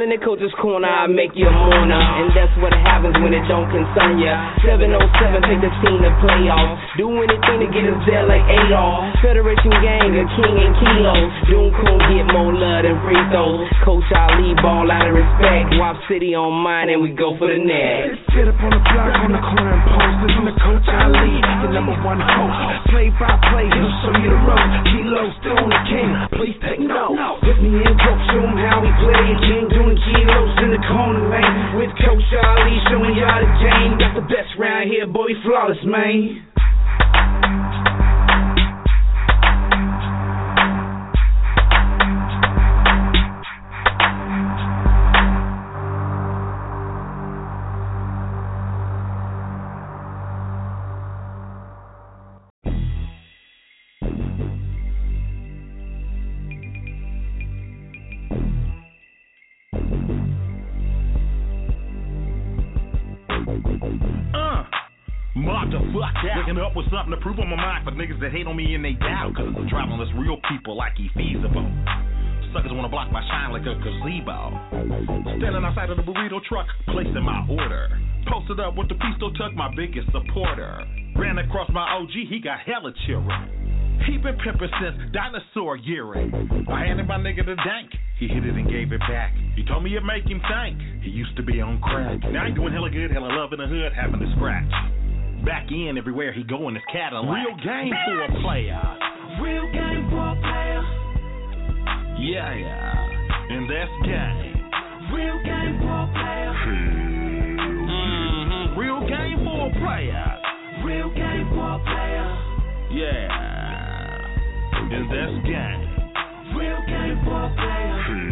in the coach's corner, I make you a mourner. And that's what happens when it don't concern ya. 707, take the team to playoffs. Do anything to get us there like Adolf. Federation gang, a king and kilos. Doom Coon get more love than free throws. Coach Ali, ball out of respect. Wop City on mine and we go for the net. Sit up on the block, on the corner and post. Listen to Coach Ali, the number one host. Play by play, he'll show you the road. Kilo, still on the king, please take note. Put me in, coach, show him how we play. King doing kilos in the corner lane. With Coach Ali, showing y'all the game. Got the best round here, boy, flawless, man. Waking up with something to prove on my mind for niggas that hate on me and they doubt. Cause I'm traveling with real people like he feasible. Suckers wanna block my shine like a gazebo. Standing outside of the burrito truck, placing my order. Posted up with the pistol tuck, my biggest supporter. Ran across my OG, he got hella children. He been pimping since dinosaur yearing. I handed my nigga the dank, he hit it and gave it back. He told me it make him think, he used to be on crack. Now he doing hella good, hella love in the hood, having to scratch. Back in everywhere he go in his Cadillac. Real game for a player. Real game for a player. Yeah, yeah. And that's game. Real game for a player. Real game for a player. Real game for a player. Yeah. And that's game. Real game for a player.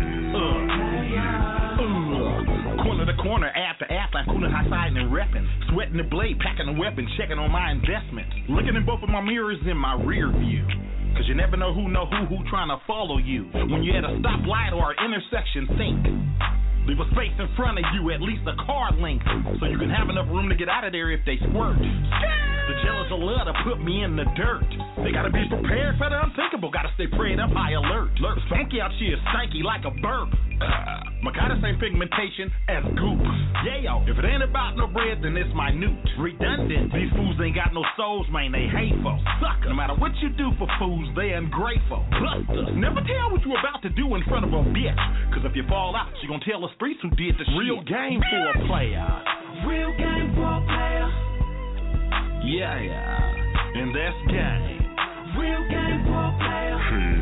Corner to corner, after I'm cooling high siding and repping. Sweating the blade, packing the weapon, checking on my investments. Looking in both of my mirrors in my rear view. Cause you never know who trying to follow you. When you're at a stoplight or an intersection, think. Leave a space in front of you, at least a car length, so you can have enough room to get out of there if they squirt. The jealous will love to put me in the dirt. They gotta be prepared for the unthinkable, gotta stay prayed up, high alert. Funky out here, stanky like a burp. My kind of same pigmentation as goop. Yeah, yo, if it ain't about no bread, then it's minute. Redundant, these fools ain't got no souls, man, they hateful. Sucker, no matter what you do for fools, they ungrateful. Busters, never tell what you about to do in front of a bitch. Cause if you fall out, she gonna tell the streets who did the real shit. Game for a player. Real game for a player. Yeah, yeah. And that's game. Real game for a player.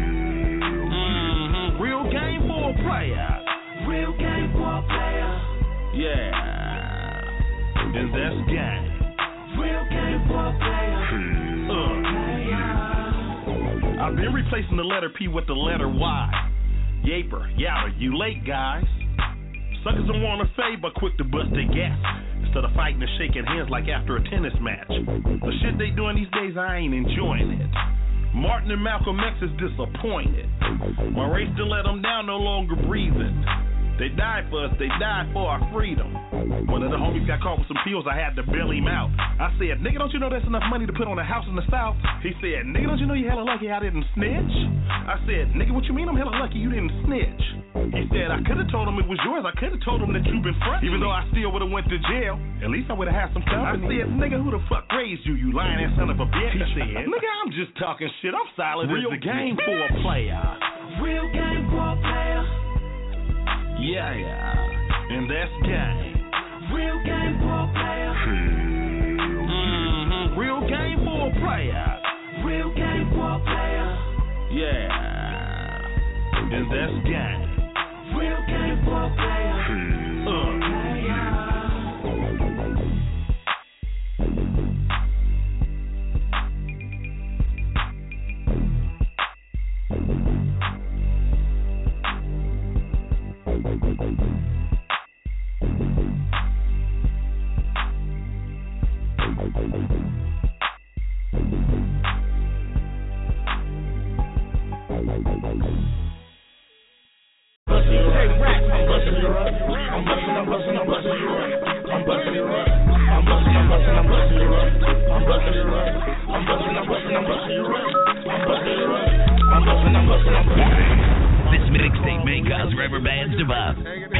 Real game for a player. Real game for a player. Yeah. And that's game. Real game for a player. I've been replacing the letter P with the letter Y. Yaper, yatter, you late, guys. Suckers don't want to fade, but quick to bust their gas. Instead of fighting and shaking hands like after a tennis match. The shit they doing these days, I ain't enjoying it. Martin and Malcolm X is disappointed. My race to let them down, no longer breathing. They died for us, they died for our freedom. One of the homies got caught with some pills, I had to bail him out. I said, nigga, don't you know that's enough money to put on a house in the South? He said, nigga, don't you know you hella lucky I didn't snitch? I said, nigga, what you mean I'm hella lucky you didn't snitch? He said, I could have told him it was yours, I could have told him that you been frontin'. Even though I still would have went to jail, at least I would have had some company. I said, nigga, who the fuck raised you, you lying ass son of a bitch? He said, nigga, I'm just talking shit, I'm solid. Real game for a player. Real game for a player. Yeah, yeah. And that's game. Real game for a player. Real game for a player. Real game for a player. Yeah. And that's game. Real game for a player. This mixtape may cause rubber bands to pop.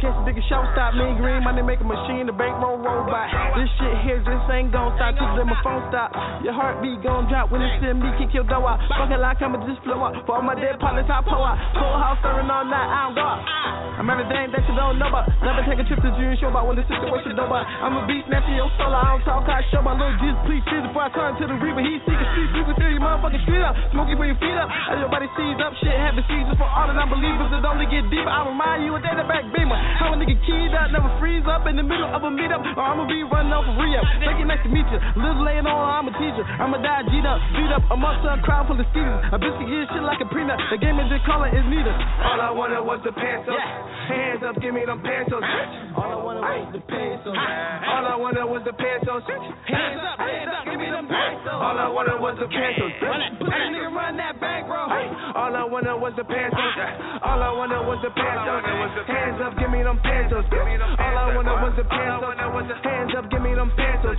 case the nigga show stop. Me green money make a machine, the bankroll robot. This shit here just ain't gon' stop till then my phone stop. Your heartbeat gon' drop when it send me kick your door out. Fucking like I'ma just flow out. For all my dead partners I pull out. Full house stirring all night, I don't go out. I'm everything that you don't know about. Never take a trip to June show about when the situation don't about. I'm a beat snatching your soul. I don't talk, I show my little Jesus, please feel before I turn to the reaper. He's seeking streets, you can feel your motherfucking street up. Smoking for your feet up. As your body sees up, shit having seizures for all the non-believers that only get deeper. I remind you of that back beamer. How a nigga keyed up, never freeze up in the middle of a meetup, or I'ma be running off a re-up. Thank you, nice to meet you. Little laying on, I'm a teacher. I'ma die G'd up, beat up amongst a crowd full of students. A biscuit get shit like a peanut. The game is just calling is neither. All I wanted was the pesos. Hands up, give me them pesos. All I wanted was the pesos. All I wanted was the pesos. Hands up, give me them pesos. All I wanted was the pesos. Put that nigga run that bank, bro. All I wanted was the pesos. All I wanted was the pesos. Hands up, give me them pesos. All I wanted was the pesos. Hands up, give me them pesos.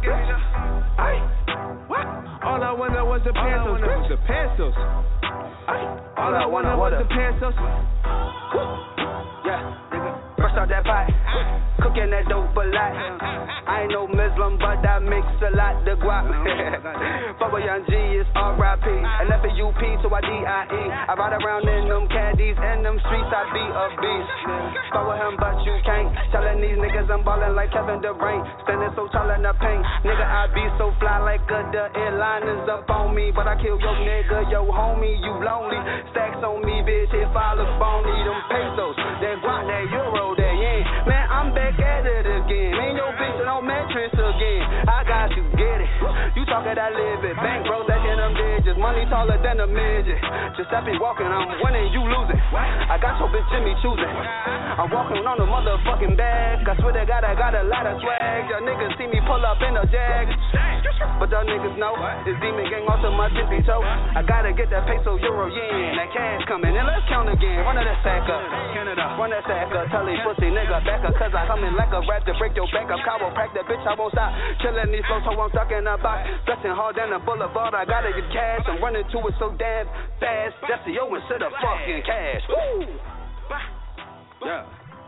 All I wanted was the pesos. All I wanted was the pesos. Yeah, fresh out that pot, cooking that dope a lot. I ain't no Muslim, but I mix a lot the guap. Fuck with Young G, it's R.I.P. And left the UP to a D.I.E. I ride around in them caddies, in them streets, I be a beast. Fuck with him, but you can't. Telling these niggas I'm ballin' like Kevin Durant. Standing so tall in the paint. Nigga, I be so fly like the airliners up on me. But I kill your nigga, yo homie, you lonely. Stacks on me, bitch, if I look phony. Them pesos, that guap, that euro, that yen. Man, I'm back at it again. Ain't no bitch that don't mattress again. I got you, get it. You talking that live it. Bank bro, that in them digits. Money taller than a midget. Just step me walking, I'm winning, you losing. I got your bitch Jimmy choosing. I'm walking on the motherfucking bag. I swear to God, I got a lot of swag. Y'all niggas see me pull up in a Jag. But y'all niggas know it's Demon Gang off to my tippy toe. I gotta get that peso, euro, yen. That cash coming and let's count again. Run that sack up. Run that sack up. Tell these pussy nigga back up. Cause I come in like a rap to break your back up. Chiropractor, bitch, I won't stop. Killing these flows, so I'm stuck in a box. Pressing hard down the boulevard. I gotta get cash. I'm running to it so damn fast. That's the yo instead of fucking cash. Woo! Yeah.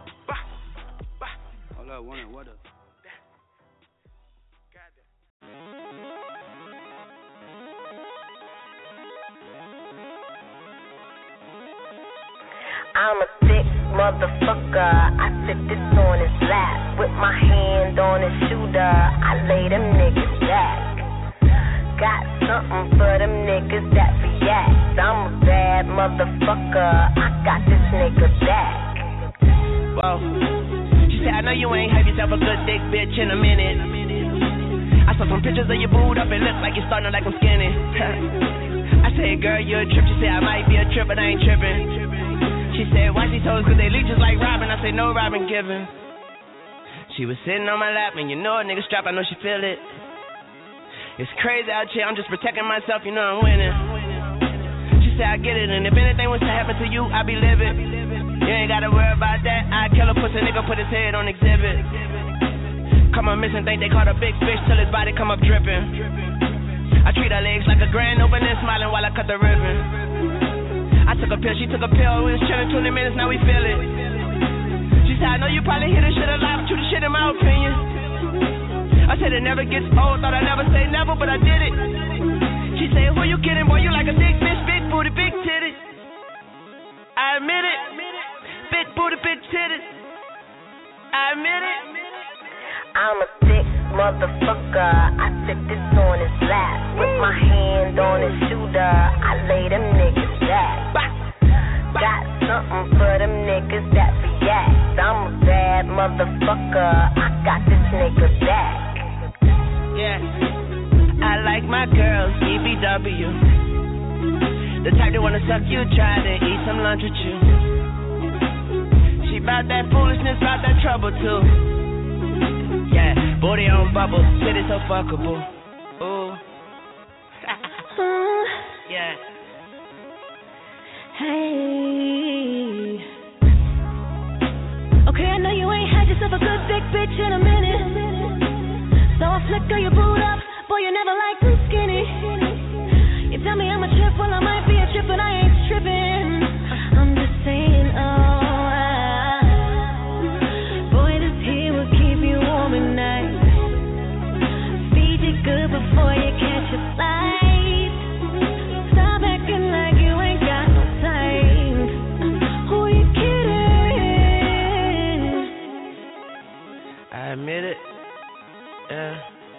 All I wanted, what up? I'm a thick motherfucker. I sit this on his lap with my hand on his shoulder. I lay them niggas back. Got something for them niggas that react. I'm a bad motherfucker. I got this nigga back. Whoa. She said, I know you ain't have yourself a good thick bitch in a minute. I saw some pictures of you booed up. It looks like you're starting to like I'm skinny. I said, girl, you a trip. She said, I might be a trip, but I ain't tripping. She said, why she told us? Cause they leech just like Robin. I said, no Robin giving. She was sitting on my lap, and you know a nigga strap, I know she feel it. It's crazy out here, I'm just protecting myself, you know I'm winning. She said, I get it, and if anything was to happen to you, I'd be living. You ain't gotta worry about that. I'd kill a pussy nigga, put his head on exhibit. Come on missing, think they caught a big fish till his body come up dripping. I treat her legs like a grand opening, smiling while I cut the ribbon. I took a pill, she took a pill, we was chilling 20 minutes, now we feel it. She said, I know you probably hear this shit a lot, but you the shit in my opinion. I said it never gets old, thought I never say never, but I did it. She said, who you kidding, boy, you like a big bitch, big booty, big titties. I admit it, big booty, big titties. I admit it. I'm a thick motherfucker. I sit this on his lap with my hand on his shoulder. I lay them niggas back. Got something for them niggas that react. I'm a bad motherfucker. I got this nigga back. Yeah, I like my girls EBW. The type that wanna suck you, try to eat some lunch with you. She bout that foolishness, bout that trouble too. Yeah, booty on bubble, city so fuckable. Ooh. Yeah. Hey. Okay, I know you ain't had yourself a good big bitch in a minute. So I flicker your boot up, boy, you never liked me skinny. You tell me I'm a trip, well I might be a trip, but I ain't tripping. I'm just saying, oh. admit it. Yeah,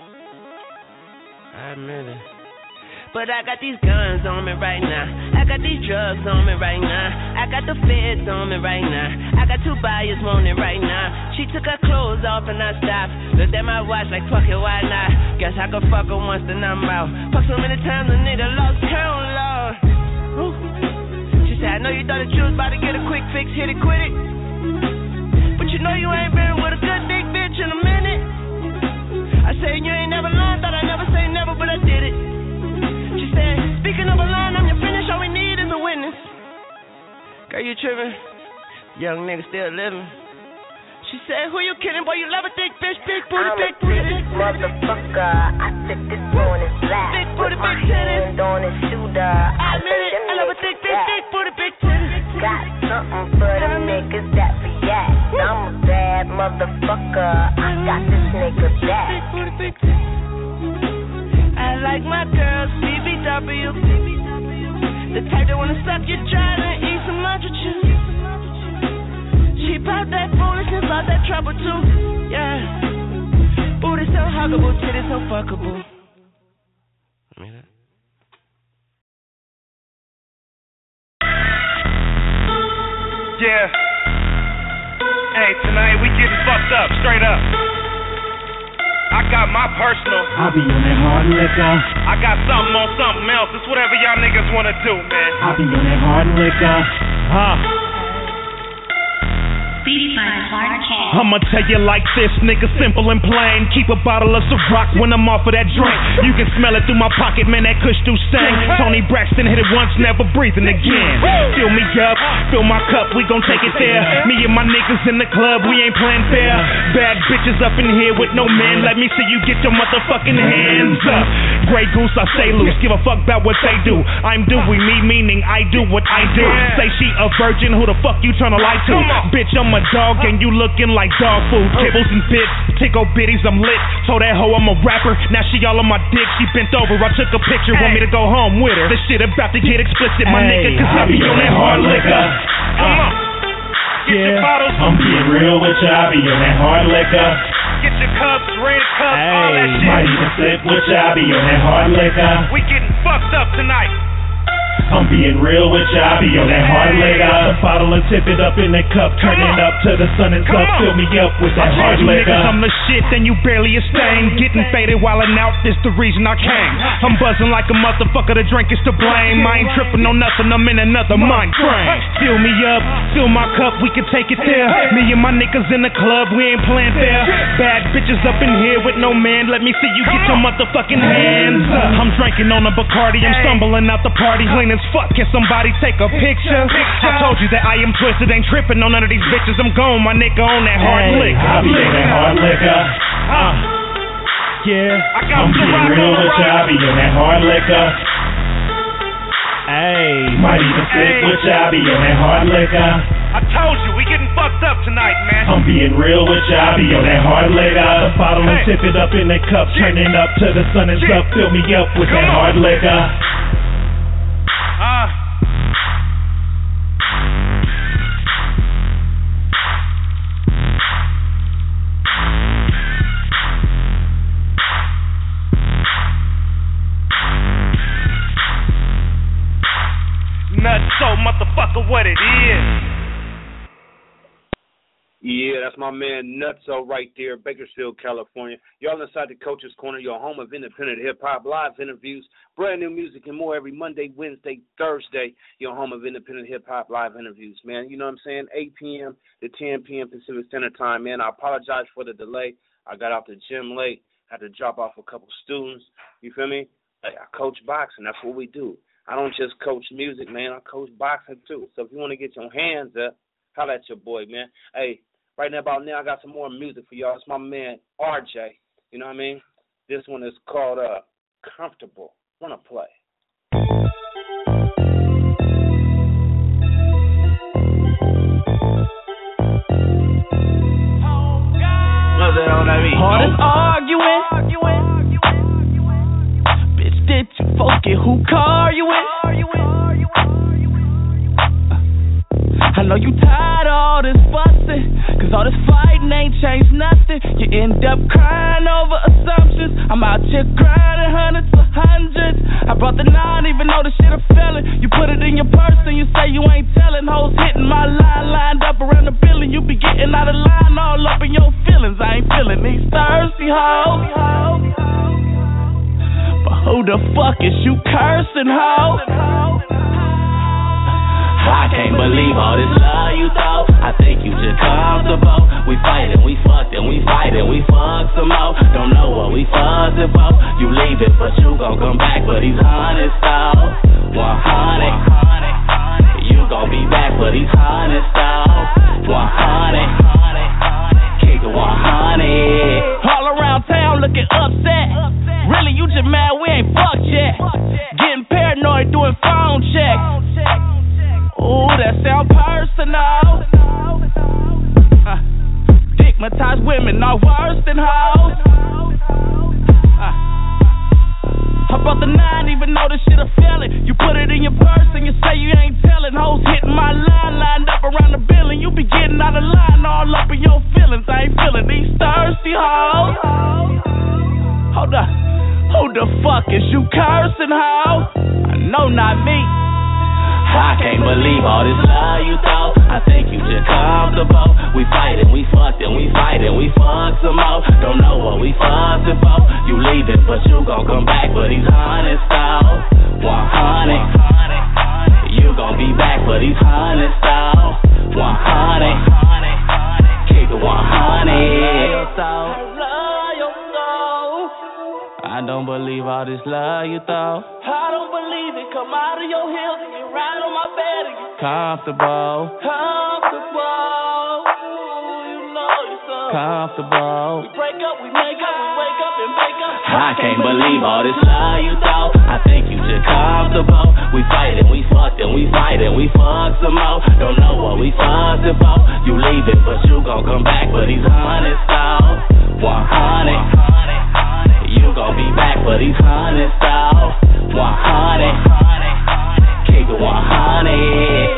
I admit it. But I got these guns on me right now. I got these drugs on me right now. I got the feds on me right now. I got 2 buyers wanting right now. She took her clothes off and I stopped. Looked at my watch like, fuck it, why not? Guess I could fuck her once, then I'm out. Fuck so many times a nigga lost count, Lord. Ooh. She said, I know you thought that you was about to get a quick fix, hit it, quit it. But you know you ain't been with a good big bitch in a minute. I said you ain't never lied, thought I never say never, but I did it. She said, speaking of a line, I'm your finish, all we need is a witness. Girl, you tripping? Young nigga still living. She said, who you kidding, boy, you love a thick bitch, big booty, big titties. Motherfucker, I sip this on his lap. Big booty, big titties. Hand on his shooter. I admit it, I love a thick bitch, big booty, big titties. Got something for them niggas that react. I'm a bad motherfucker, I got this nigga back. Big booty, big titties. I like my girls BBW, the type that wanna suck you dry and eat some lunch with you. She popped that foolishness, lost that trouble too. Yeah, booty so huggable, titties so fuckable. Yeah. Hey, tonight we getting fucked up, straight up. I got my personal. I be on that hard liquor. I got something on something else. It's whatever y'all niggas wanna do, man. I be on that hard liquor. I'ma tell you like this, nigga, simple and plain. Keep a bottle of Ciroc when I'm off of that drink. You can smell it through my pocket, man, that kush do sing. Tony Braxton hit it once, never breathing again. Fill me up, fill my cup, we gon' take it there. Me and my niggas in the club, we ain't playing fair. Bad bitches up in here with no men. Let me see you get your motherfucking hands up. Grey Goose, I stay loose, give a fuck about what they do. I'm Dewey, me meaning I do what I do. Say she a virgin, who the fuck you tryna lie to? Bitch, I'm a dog and you looking like dog food. Kibbles and bits, tickle bitties, I'm lit. Told that hoe I'm a rapper, now she all on my dick. She bent over, I took a picture, want me to go home with her. This shit about to get explicit, my nigga, cause I be on that hard liquor. Come on. Get your bottles. I'm being real with you, I be on that hard liquor. Get your cups, red cups, all that shit. Might even sip with you, I be on that hard liquor. We getting fucked up tonight. I'm being real with you, I be on that hard liquor. The bottle and tip it up in that cup, turn it up to the sun and stuff. Fill me up with that hard liquor. Niggas, I'm the shit, then you barely a stain. Getting faded while I'm out, this the reason I came. I'm buzzing like a motherfucker, the drink is to blame. I ain't tripping on nothing, I'm in another mind frame. Fill me up, fill my cup, we can take it there. Me and my niggas in the club, we ain't playing fair. Bad bitches up in here with no man, let me see you get your motherfucking hands up. I'm drinking on a Bacardi, I'm stumbling out the party, clean as fuck, can somebody take a picture? I told you that I am twisted, ain't tripping on none of these bitches. I'm gone, my nigga, on that hard liquor. I be on that hard liquor. Yeah, I'm being real with you, I be on that hard liquor. Might even sip with you, I be on that hard liquor. I told you, we getting fucked up tonight, man. I'm being real with you, I be on that hard liquor. The bottle and tip it up in that cup, turn it up to the sun and stuff. Fill me up with that hard liquor. Nutso, motherfucker, what it is. Yeah, that's my man Nutso right there, Bakersfield, California. Y'all inside the Coach's Corner, your home of independent hip-hop, live interviews, brand new music and more every Monday, Wednesday, Thursday. Your home of independent hip-hop, live interviews, man. You know what I'm saying? 8 p.m. to 10 p.m. Pacific Standard Time, man. I apologize for the delay. I got out the gym late, had to drop off a couple students. You feel me? I coach boxing. That's what we do. I don't just coach music, man. I coach boxing, too. So if you want to get your hands up, holla at your boy, man. Hey, right now, about now, I got some more music for y'all. It's my man, RJ. You know what I mean? This one is called Comfortable. Wanna play. Hardest arguing. Bitch, did you forget who car you in? I know you tired of all this fussing, cause all this fighting hating ain't changed nothing. You end up crying over assumptions. I'm out here grinding hundreds to hundreds. I brought the 9 even though the shit a felon. You put it in your purse and you say you ain't telling. Hoes hitting my line, lined up around the building. You be getting out of line all up in your feelings. I ain't feeling these thirsty hoes. But who the fuck is you cursing, hoe? I can't believe all this love you throw. I think you just comfortable. We fight and we fucked and we fight and we fuck some more. Don't know what we fussing for. You leave it, but you gon' come back for these hundreds though. 100. You gon' be back for these hundreds though. 100. Kick it 100. All around town looking upset. Really, you just mad we ain't fucked yet. Getting paranoid doing phone checks. Ooh, that sound personal. Stigmatized women are worse than hoes. I brought the 9 even though this shit a felon. You put it in your purse and you say you ain't telling. Hoes hitting my line, lined up around the building. You be getting out of line all up in your feelings. I ain't feeling these thirsty hoes. Hold up, who the fuck is you cursing, hoe? I know not me. I can't believe all this love you throw. I think you just comfortable. We fight and we fucked and we fight and we fuck some more. Don't know what we fussing for. You leave it, but you gon' come back for these hundreds though. 100. You gon' be back for these hundreds though. 100. Kick it 100. I don't believe all this love you throw. I don't believe it. Come out of your heels and get right on my bed and get comfortable. You know you're so comfortable. We break up, we make up, we wake up and make up. I can't believe all this love you throw. I think you just comfortable. We fight and we fucked and we fight and we fuck some more. Don't know what we fussing for. You leave it, but you gon' come back for these hundreds though. 100. You gon' be back for these hundreds though. 100. Kick it 100.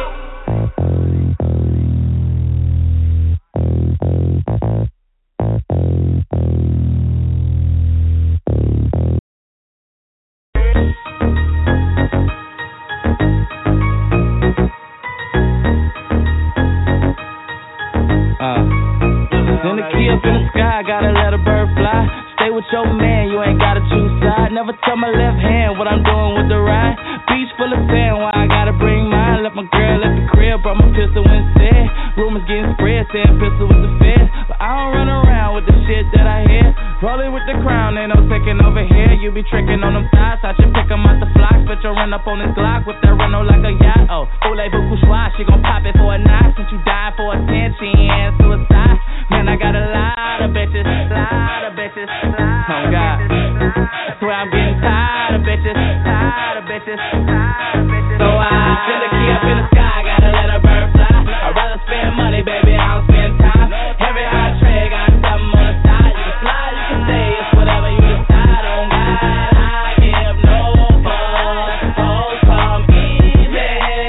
Send a key up in the sky, gotta let a bird fly. Stay with your man, you ain't gotta choose side. Never tell my left hand what I'm doing with the ride. Beach full of sand, why I gotta bring mine? Left my girl at the crib, brought my pistol instead. Rumors getting spread, saying pistol with the feds. But I don't run around with the shit that I hear. Rolling with the crown, ain't no taking over here. You be tricking on them thighs, I should pick them out the flocks. But you run up on this Glock with that Renault like a yacht. Oh, voulez-vous couchoir, she gon' pop it for a night. Since you died for attention and suicide. Man, I got a lot of bitches, oh God. Swear I'm getting tired of bitches, So I send a key up in the sky, gotta let a bird fly. I'd rather spend money, baby, I don't spend time. Every hot trade got something on the side. You can fly, you can stay, it's whatever you decide. On God, I give no fuck. Hoes come easy.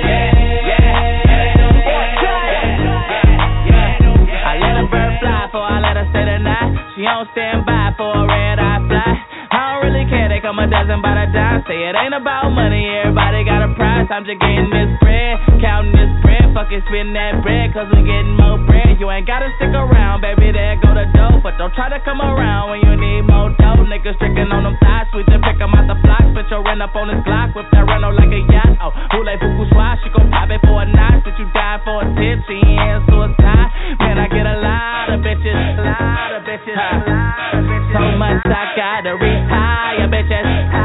I let a bird fly before I let her stay the night. She don't stand by for a red eye fly. I don't really care, they come a dozen by the dime. Say it ain't about money, everybody got a price. I'm just getting this bread, counting this bread. Fuck it, spend that bread, cause we getting more bread. You ain't gotta stick around, baby, there go the dough. But don't try to come around when you need more dough. Niggas tricking on them thighs, we just pick them out the flocks. Put your rent up on this Glock, whip that Renault like a yacht. Oh, voulez-vous couchoir, she gon' pop it for a night. Since you died for a tip, she ain't suicide. Man, I get a lot of bitches, So much I gotta retire, bitches.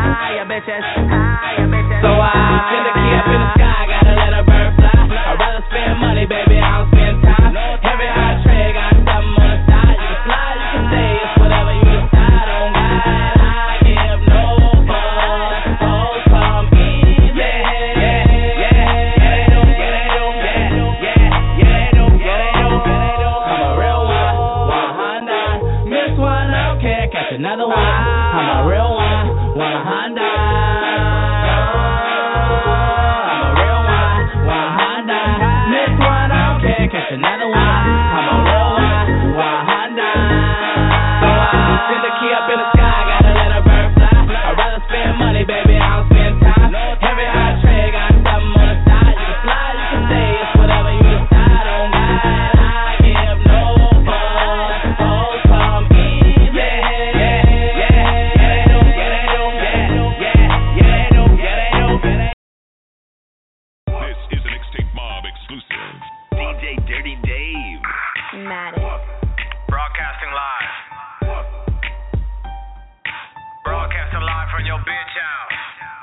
So I send a key up in the sky, gotta let a bird fly. I'd rather spend money, baby, I don't spend time. Every hot trade got something on the side. You can fly, you can stay, it's whatever you decide. On God, I give no fuck. Hoes come easy. I'm a real one, 100. Miss one, I don't care, catch another one. I'm a real one, 100. Catch another one, I'm a real one. Broadcasting live. Broadcasting live from your bitch house.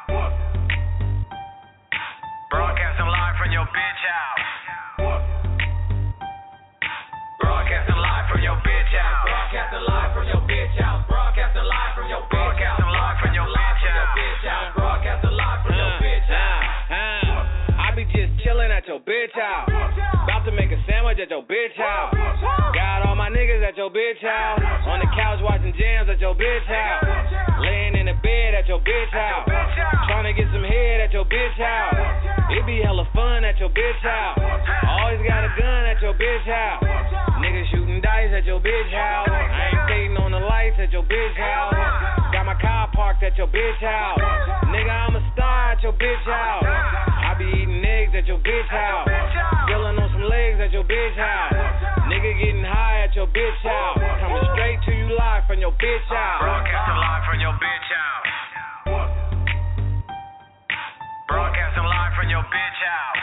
Broadcasting live from your bitch house. Broadcasting live from your bitch house. Broadcasting live from your bitch house. Broadcasting live from your bitch house. Broadcasting live from your bitch house. Broadcasting live from your bitch house. I be just chillin' at your bitch house. About to make a sandwich at your bitch house. Got all my niggas at your bitch house. On the couch watching jams at your bitch house. Laying in the bed at your bitch house. Trying to get some head at your bitch house. It be hella fun at your bitch house. Always got a gun at your bitch house. Niggas shooting dice at your bitch house. I ain't fading on the lights at your bitch house. Got my car parked at your bitch house. Nigga, I'm a star at your bitch house. I be eating eggs at your bitch house. Spilling on some legs at your bitch house. Nigga getting high at your bitch house. Coming straight to you live from your bitch house. Broadcasting live from your bitch house. Broadcasting live from your bitch house.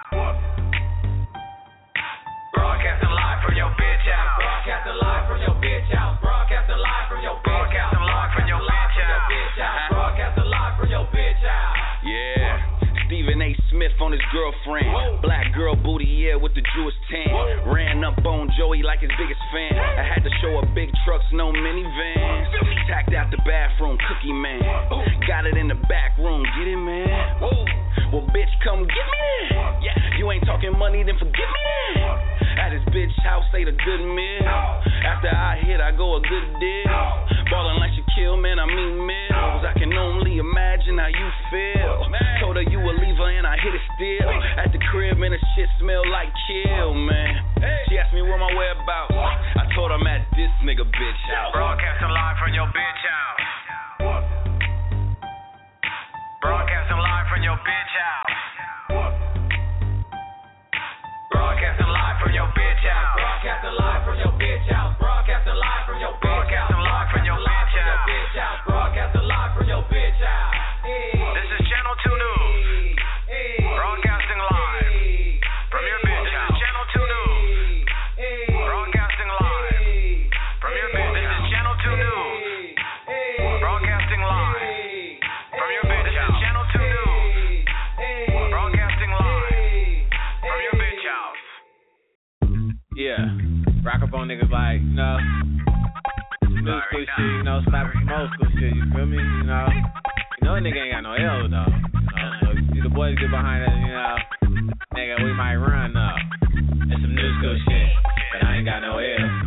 Broadcasting live from your bitch house. Broadcasting live from your bitch house. Broadcasting live from your bitch house. Broadcasting live from your bitch house. Broadcasting live from your bitch house. Yeah. Stephen A. Smith on his girlfriend. Whoa. Black girl booty, yeah, with the Jewish tan. Whoa. Ran up on Joey like his biggest fan. I had to show up big trucks, no minivans. Tacked out the bathroom, cookie man. Got it in the back room, get it, man. Well, bitch, come get me then. You ain't talking money, then forget me then. At his bitch house, ate a good meal. After I hit, I go a good deal. Ballin' like Shaquille, man, I mean meals. I can only imagine how you feel. Told her you a leaver and I hit it still. At the crib, man, the shit smell like kill, man. She asked me where my whereabouts. I told her I'm at this nigga bitch house. Broadcasting live from your bitch house. Broadcasting live from your bitch house. Broadcasting live from your bitch house. Broadcasting live from your bitch house. Broadcasting live from your bitch house. Broadcasting live from your bitch house. Broadcasting live from your bitch house. This is Channel 2 News. Broadcasting live from your bitch house. This is Channel 2 News. Broadcasting live from your bitch. This is Channel 2 News. Broadcasting live from your bitch house. This is Channel 2 News. Broadcasting live from your bitch house. Yeah, rock up on niggas like, you know, new school shit, you know, slap some old school shit, you feel me? You know a nigga ain't got no L though. So if you see the boys get behind us, you know, nigga, we might run though. It's some new school shit, but I ain't got no L.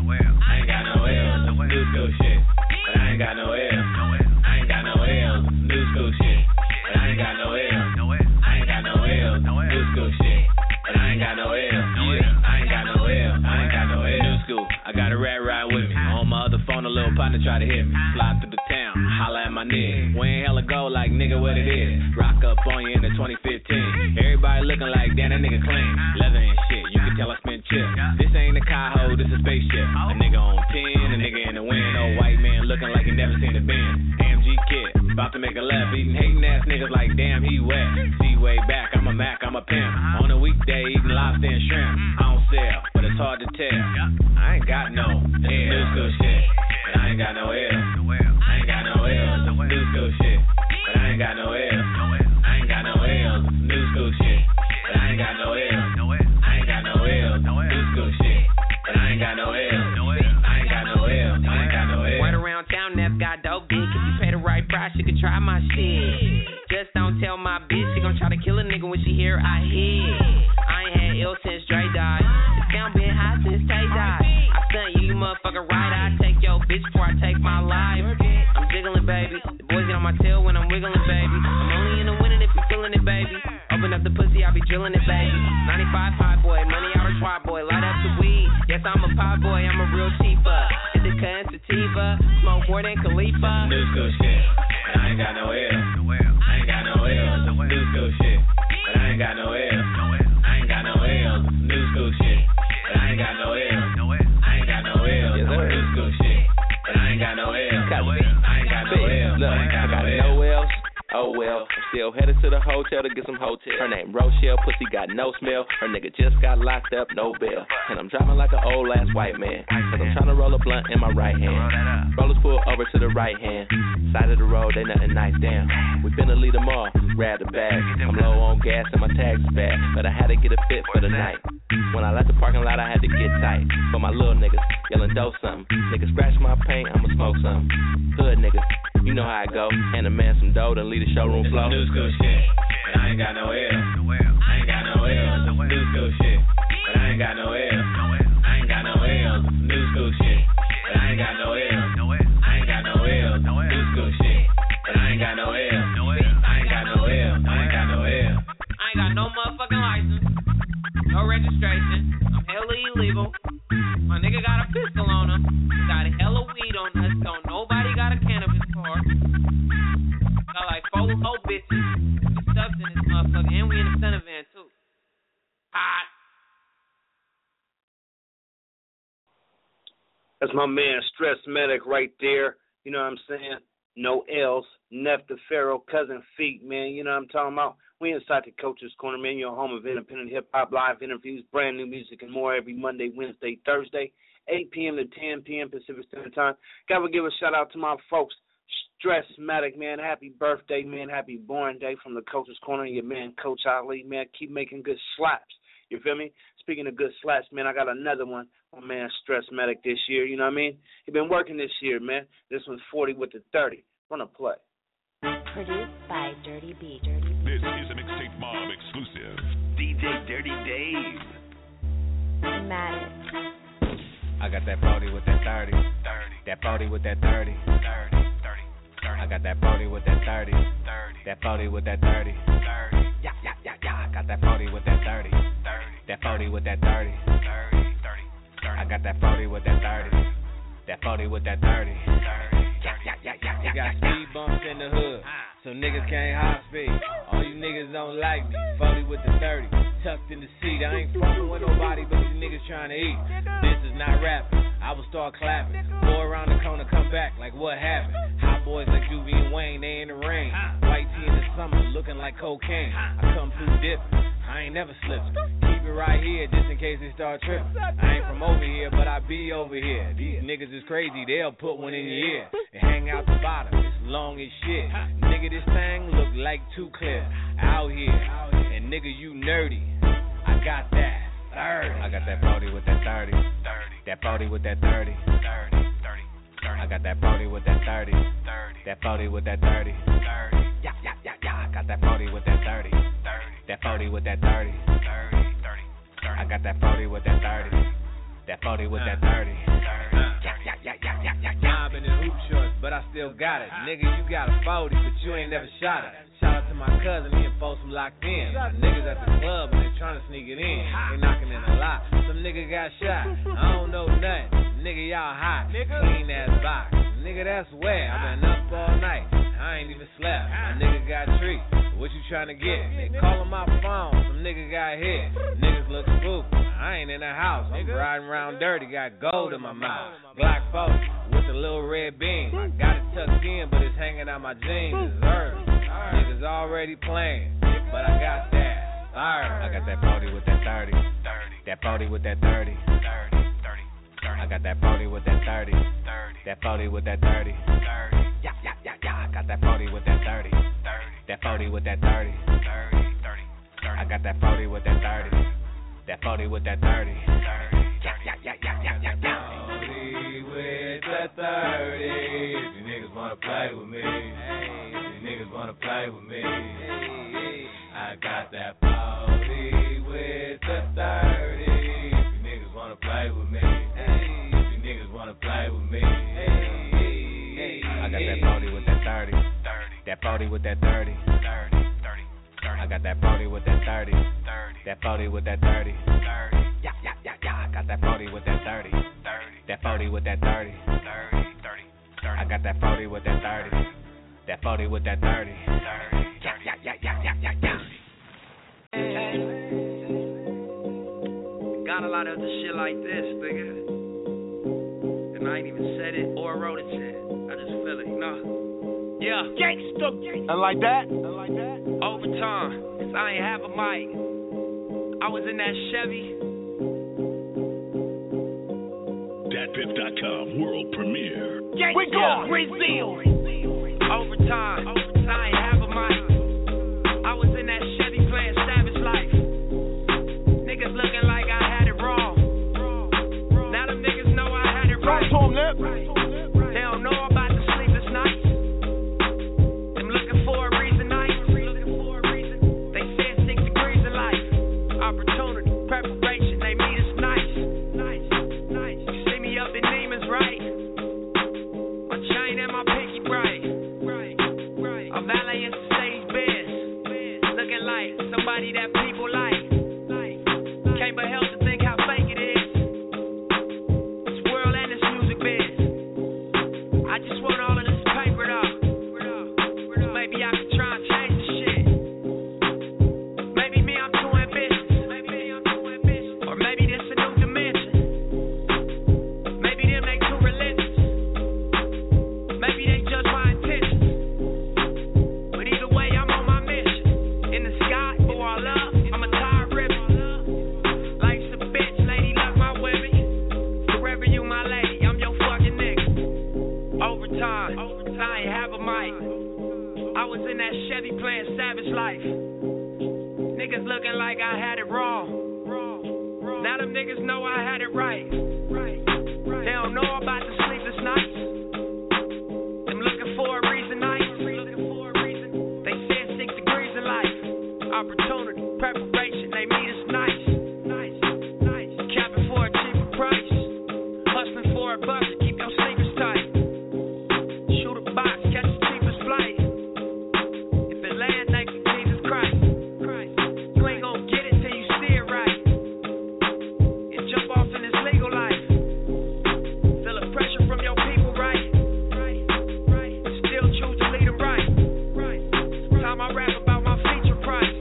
I ain't got no L. Some new school shit, but I ain't got no L. I ain't got no L. Some new school shit, but I ain't got no L. I ain't got no L. New school shit, but I ain't got no L. Yeah, I ain't got no L. I ain't got no L. New school, I got a rat ride with me. On my other phone, a little partner try to hit me. Slide through the town, holla at my nigga. We ain't hella go like nigga what it is. Rock up on you in the 2015. Everybody looking like damn that nigga clean. Leather and shit, you can tell I spent chips. This ain't a Tahoe, this a spaceship. A nigga on 10, a nigga in the wind. Old white man looking like he never seen a Benz. AMG kid, about to make a left. Eating hating ass niggas like damn he wet. See way back, I'm a Mac, I'm a pimp. On a weekday eating lobster and shrimp. I don't sell, but it's hard to tell. I ain't got no L. New school shit, but I ain't got no L. I ain't got no L. Some new school shit, but I ain't got no L. I ain't got no L. Some new school shit, but I ain't got no L. I ain't got no L. New school shit, but I ain't got no L. I ain't got no L. I ain't got no L. Word around town, never got dope dick. If you pay the right price, you can try my shit. Just don't tell my bitch she gon' try to kill a nigga when she hear I hit. I ain't had ill since Dre died. The town been hot since Tay died. I stunt you motherfucker right. I take your bitch before I take my life. I'm jiggling, baby. The boys get on my tail when I'm wiggling, baby. I'm only in the winning if you feeling it, baby. Open up the pussy, I be drilling it, baby. 95 hot boy, money out of twat boy. Light up the weed. Yes, I'm a pot boy, I'm a real cheaper. Indica and sativa, smoke more than Khalifa. New school shit, but I ain't got no L. I ain't got no L. Some new school shit, but I ain't got no L. I ain't got no L. Some new school shit, but I ain't got no L. I ain't got no L. Some new school shit, but I ain't got no L. I ain't got no L. Look, I got no L's, Oh well, I'm still headed to the hotel to get some hotel. Her name Rochelle, pussy got no smell. Her nigga just got locked up, no bail. And I'm driving like an old ass white man, cause I'm trying to roll a blunt in my right hand. Rollers pull over to the right hand. Side of the road, they nothing nice, damn. We finna leave them all, grab the bag. I'm low on gas and my tag's bad, but I had to get a fit for the night. When I left the parking lot, I had to get tight. For my little niggas, yelling dope something. Niggas scratch my paint, I'ma smoke something. Hood niggas, you know how I go. And a man some dough, then leave the showroom flow. New school shit, but I ain't got no L. I ain't got no L. New school shit, but I ain't got no L. I ain't got no L. New school shit, but I ain't got no L. I ain't got no L. New school shit, but I ain't got no L. I ain't got no L. I ain't got no L. I ain't got no motherfucking license, no registration. I'm hella illegal. My nigga got a pistol on him. He got a hella weed on us. Don't nobody got a cannabis card. Got like 4 whole bitches. There's stuff in this motherfucker, and we in the center van too. Hot. That's my man, Stress Medic, right there. You know what I'm saying? No L's. Neff the Pharaoh, Cousin Feet, man. You know what I'm talking about? We inside the Coach's Corner, man. Your home of independent hip-hop, live interviews, brand new music, and more every Monday, Wednesday, Thursday, 8 p.m. to 10 p.m. Pacific Standard Time. Got to give a shout-out to my folks, Stress Medic, man. Happy birthday, man. Happy born day from the Coach's Corner. Your man, Coach Ali, man. Keep making good slaps. You feel me? Speaking of good slaps, man, I got another one. My man, Stress Medic this year. You know what I mean? He been working this year, man. This one's 40 with the 30. Wanna play. Produced by Dirty B. This is a Mixtape Mob exclusive. DJ Dirty Dave. Matic. I got that 40 with that 30. That 40 with that 30. I got that 40 with that 30. That 40 with that 30. Yeah. I got that 40 with that 30. That 40 with that 30. I got that 40 with that 30. That 40 with that 30. You got speed bumps in the hood, so niggas can't high speed. All you niggas don't like me. 40 with the 30, tucked in the seat. I ain't fucking with nobody but these niggas trying to eat. This is not rapping. I will start clapping. Go around the corner, come back like what happened. Hot boys like Juvie and Wayne, they in the rain. White tee in the summer, looking like cocaine. I come through dipping. I ain't never slipping. Keep it right here just in case they start tripping. I ain't from over here, but I be over here. These niggas is crazy, they'll put one in your ear. They hang out the bottom, it's long as shit. Nigga, this thing look like too clear. Out here, and nigga, you nerdy. I got that 30. I got that 40 with that 30. That 40 with that 30. I got that 40 with that 30. That 40 with that 30. Yeah. I got that 40 with that 30. That 40 with that 30. I got that 40 with that 30. That 40 with that 30. Yeah. Mob in the hoop shorts, but I still got it. Nigga, you got a 40, but you ain't never shot it. Shout out to my cousin, me and folks from locked in. Niggas at the club and they trying to sneak it in. They knocking in a lot. Some nigga got shot. I don't know nothing. Nigga, y'all hot. Clean ass box. Nigga, that's wet. I been up all night. I ain't even slept. My nigga got treat. What you trying to get? They callin' my phone. Some nigga got hit. Niggas look spooky. I ain't in the house. I'm riding around dirty. Got gold in my mouth. Black folks with a little red beam. I got it tucked in, but it's hanging out my jeans. It's earth. Niggas already playing, but I got that. I got that 40 with that 30. That 40 with that 30. I got that 40 with that 30. That 40 with that 30. Yeah. I got that 40 with that 30. That 40 with that 30. I got that 40 with that 30. That 40 with that 30. Yeah. 40 with that 30. If you niggas wanna play with me, if you niggas wanna play with me, I got that 40 with the 30. If you niggas wanna play with me, if you niggas wanna play with me, I got that 40 with that 30. That 40 with that 30. I got that 40 with that 30. That 40 with that 30. Yeah. I got that 40 with that 30. That 40 with that 30. I got that 40 with that 30. That 40 with that 30. Yeah. Got a lot of the shit like this, nigga. And I ain't even said it or wrote it yet. I just feel it, you know. Yeah. Gangsta. And like that? Overtime. Cause I ain't have a mic. I was in that Chevy. DatPiff.com world premiere. We gone. Brazil. Overtime. I ain't have a mic. I was in that Chevy playing Savage Life. Niggas looking like I had it wrong. Now them niggas know I had it right. They don't know about the sleepless nights. Them looking for a reason nights. They said 6 degrees in life. Opportunity, preparation, they meet us nice. You see me up in Neiman's, right? My chain and my pinky bright. I'm valeting the stage biz. Looking like somebody that people like. Can't but help to think how fake it is. This world and this music biz. I just want all of this paper though. Maybe I could try and change the shit. Maybe me, I'm too ambitious. Or maybe this a new dimension. Maybe them, they too religious. Maybe they judge my intentions. But either way, I'm on my mission. In the sky, who I love, I'm a tired ribbon. Life's a bitch, lady, love my women. Forever you my lady, I'm your fucking nigga. Overtime, I ain't have a mic. I was in that Chevy playing Savage Life. Niggas looking like I had it wrong. Now them niggas know I had it right. They don't know about the sleepless nights. Them looking for a reason nights. They said 6 degrees in life. Opportunity, preparation, they meet us nice. Capping for a cheaper price. Hustling for a buck to keep your sneakers tight. Shoot a box, catch the cheapest flight. If it land, thank you, Jesus Christ. You ain't gonna get it till you see it right. And jump off in this legal life. Feel the pressure from your people, right? But still choose to lead them right. Time I rap about my feature price.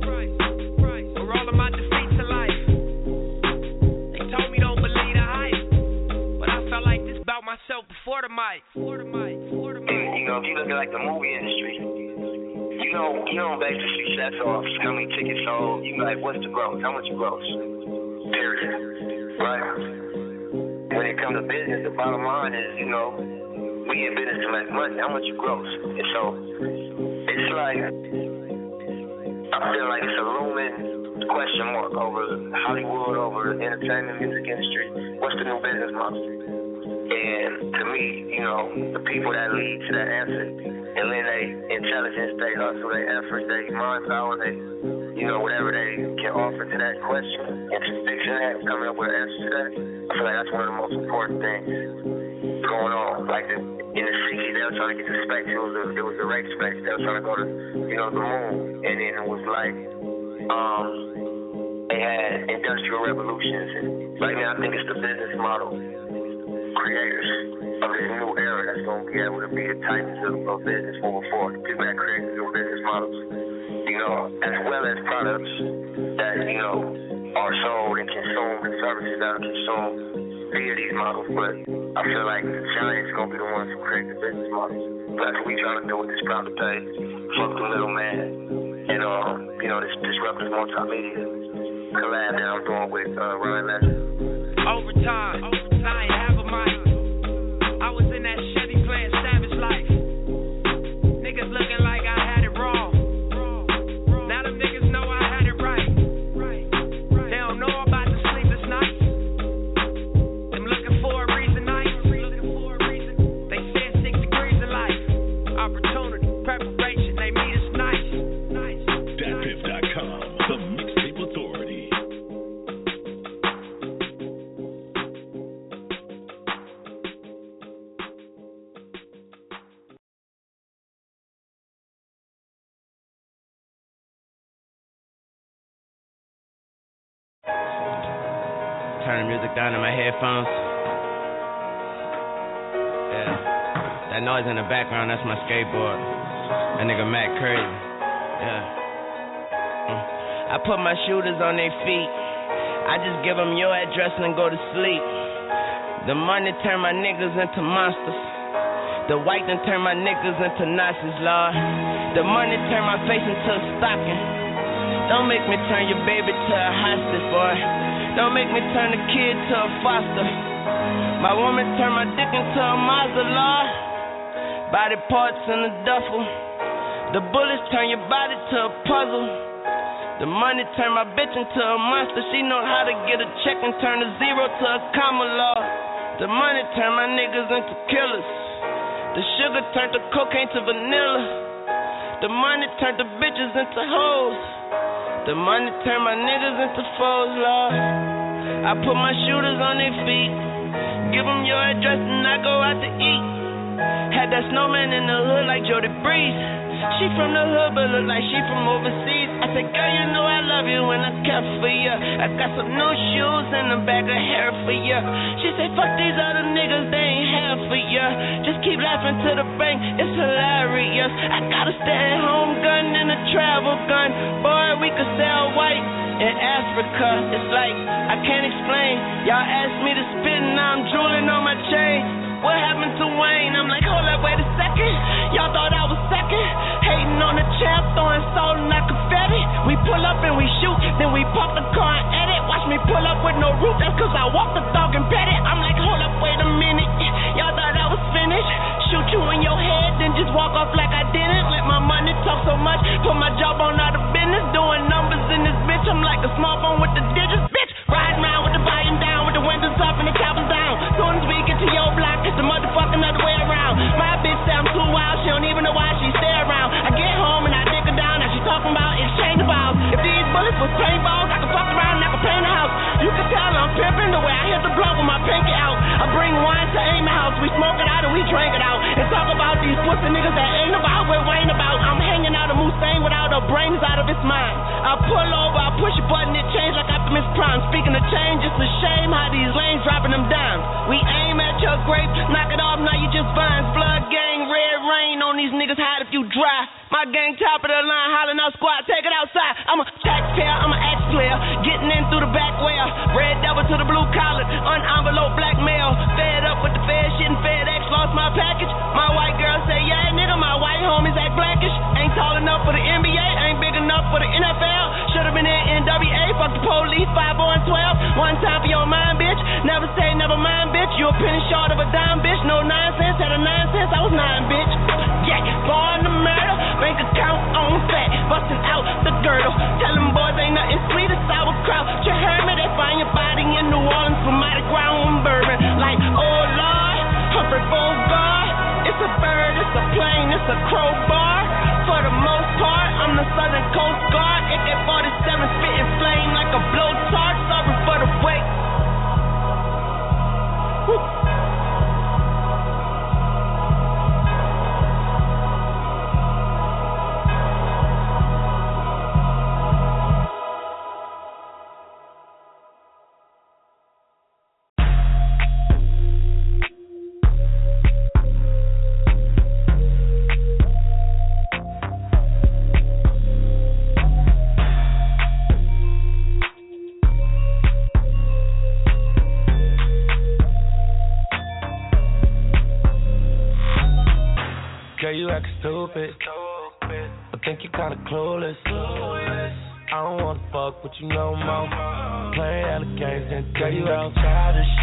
For all of my defeats in life. They told me don't believe the hype. But I felt like this about myself before the mic. You know, if you look at like the movie industry, you don't base the success off how many tickets sold. You like, what's the gross? How much you gross? Period. Right? When it comes to business, the bottom line is, we in business to make money. How much you gross? And so it's like, I feel like it's a looming question mark over Hollywood, over the entertainment music industry. What's the new business model? And to me, the people that lead to that answer and lend their intelligence, they hustle, their effort, their mind power, whatever they can offer to that question, and to fixing that, coming up with an answer to that, I feel like that's one of the most important things going on. Like in the 60s, they were trying to get to space. It was the race space. They were trying to go to, the moon. And then it was like, they had industrial revolutions. And right now, I think it's the business model creators of this new era that's going to be able to be the titans of business moving forward. People that create new business models, as well as products that, are sold and consumed, and services that are consumed via these models. But I feel like the giants going to be the ones who create the business models. That's what we're trying to do with this Proud to Pay, Fuck the Middleman, and, this Disruptive Multimedia collab that I'm doing with Ryan Leslie. Overtime, I ain't have a mic. I was in that Chevy playing Savage Life. Niggas looking like I had it wrong. Now them niggas know I had it right. They don't know about the sleepless nights. Them looking for a reason nights. They said 6 degrees in life. Opportunity, preparation, they meet us nice. DatPiff.com, the mixtape authority. Turn the music down in my headphones. Yeah. That noise in the background, that's my skateboard. That nigga Mac crazy. Yeah. I put my shooters on their feet. I just give them your address and go to sleep. The money turn my niggas into monsters. The white done turn my niggas into Nazis, Lord. The money turn my face into a stocking. Don't make me turn your baby to a hostage, boy. Don't make me turn the kid to a foster. My woman turn my dick into a Mazda, Lord. Body parts in the duffel. The bullets turn your body to a puzzle. The money turn my bitch into a monster. She know how to get a check and turn a zero to a comma, Lord. The money turn my niggas into killers. The sugar turned the cocaine to vanilla. The money turned the bitches into hoes. The money turned my niggas into foes, Lord. I put my shooters on their feet. Give them your address and I go out to eat. Had that snowman in the hood like Jody Breeze. She from the hood but look like she from overseas. I said, girl, you know I love you and I care for you. I got some new shoes and a bag of hair for you. She said, fuck these other niggas, they ain't hair for you. Just keep laughing to the bank, it's hilarious. I got a stay-at-home gun and a travel gun. Boy, we could sell white in Africa. It's like, I can't explain. Y'all asked me to spit and now I'm drooling on my chain. What happened to Wayne? I'm like, hold up, wait a second. Y'all thought I was second. Hating on the champ, throwing salt and not confetti. We pull up and we shoot, then we park the car and edit. Watch me pull up with no roof, that's cause I walk the dog and pet it. I'm like, hold up, wait a minute. Y'all thought I was finished. Shoot you in your head, then just walk off like I didn't. Let my money talk so much, put my job on out of business. Doing numbers in this bitch, I'm like a small phone with the digits, bitch. Riding around with the volume down, with the windows up and the top is down. Soon as we get to your block, it's the motherfucking other way around. My bitch say I'm too wild, she don't even know why she stay around. I get home and I dick her down, now she talking about exchange balls. If these bullets was paintballs, I could fuck around and I could paint a house. You can tell I'm pimping the way I hit the block with my pinky out. I bring wine to Amy house, we smoke it out and we drink it out. And talk about these pussy niggas that ain't about what Wayne about. I'm hanging out a Mustang without her brains out of its mind. I pull over, I push a button, it change like Optimus Prime. Speaking of change, it's a shame how these lanes dropping them dimes. We aim at your grape, knock it off, now you just vines. Blood gang, red rain on these niggas, hide if you dry. My gang top of the line, hollering out squad, take it outside. I'm a taxpayer, I'm an ex-player, getting in through the back way. Red devil to the blue collar, unenvelope blackmail. Fed up with the Fed shit and FedEx, lost my package. My white girl say, yeah, nigga, my white homies act blackish. Ain't tall enough for the NBA, ain't big enough for the NFL. Should've been in NWA, fuck the police, 5 and 12. One time for your mind, bitch. Never say never mind, bitch. You a penny short of a dime, bitch. No nonsense, had a 9 cents, I was 9, bitch. Yeah, born to murder, bank account on fat, busting out the girdle. Tell them boys ain't nothing sweet as sauerkraut. You heard me, they find your body in New Orleans for Mardi Gras on bourbon. Like, oh Lord, Humphrey Bogart. It's a bird, it's a plane, it's a crowbar. For the most part, I'm the Southern Coast Guard. AK-47 spitting flame like a blowtorch. Sorry for the wait. Woo. Stupid. I think you kinda clueless. I don't wanna fuck with you no more. Playing hella games and girl you acting childish.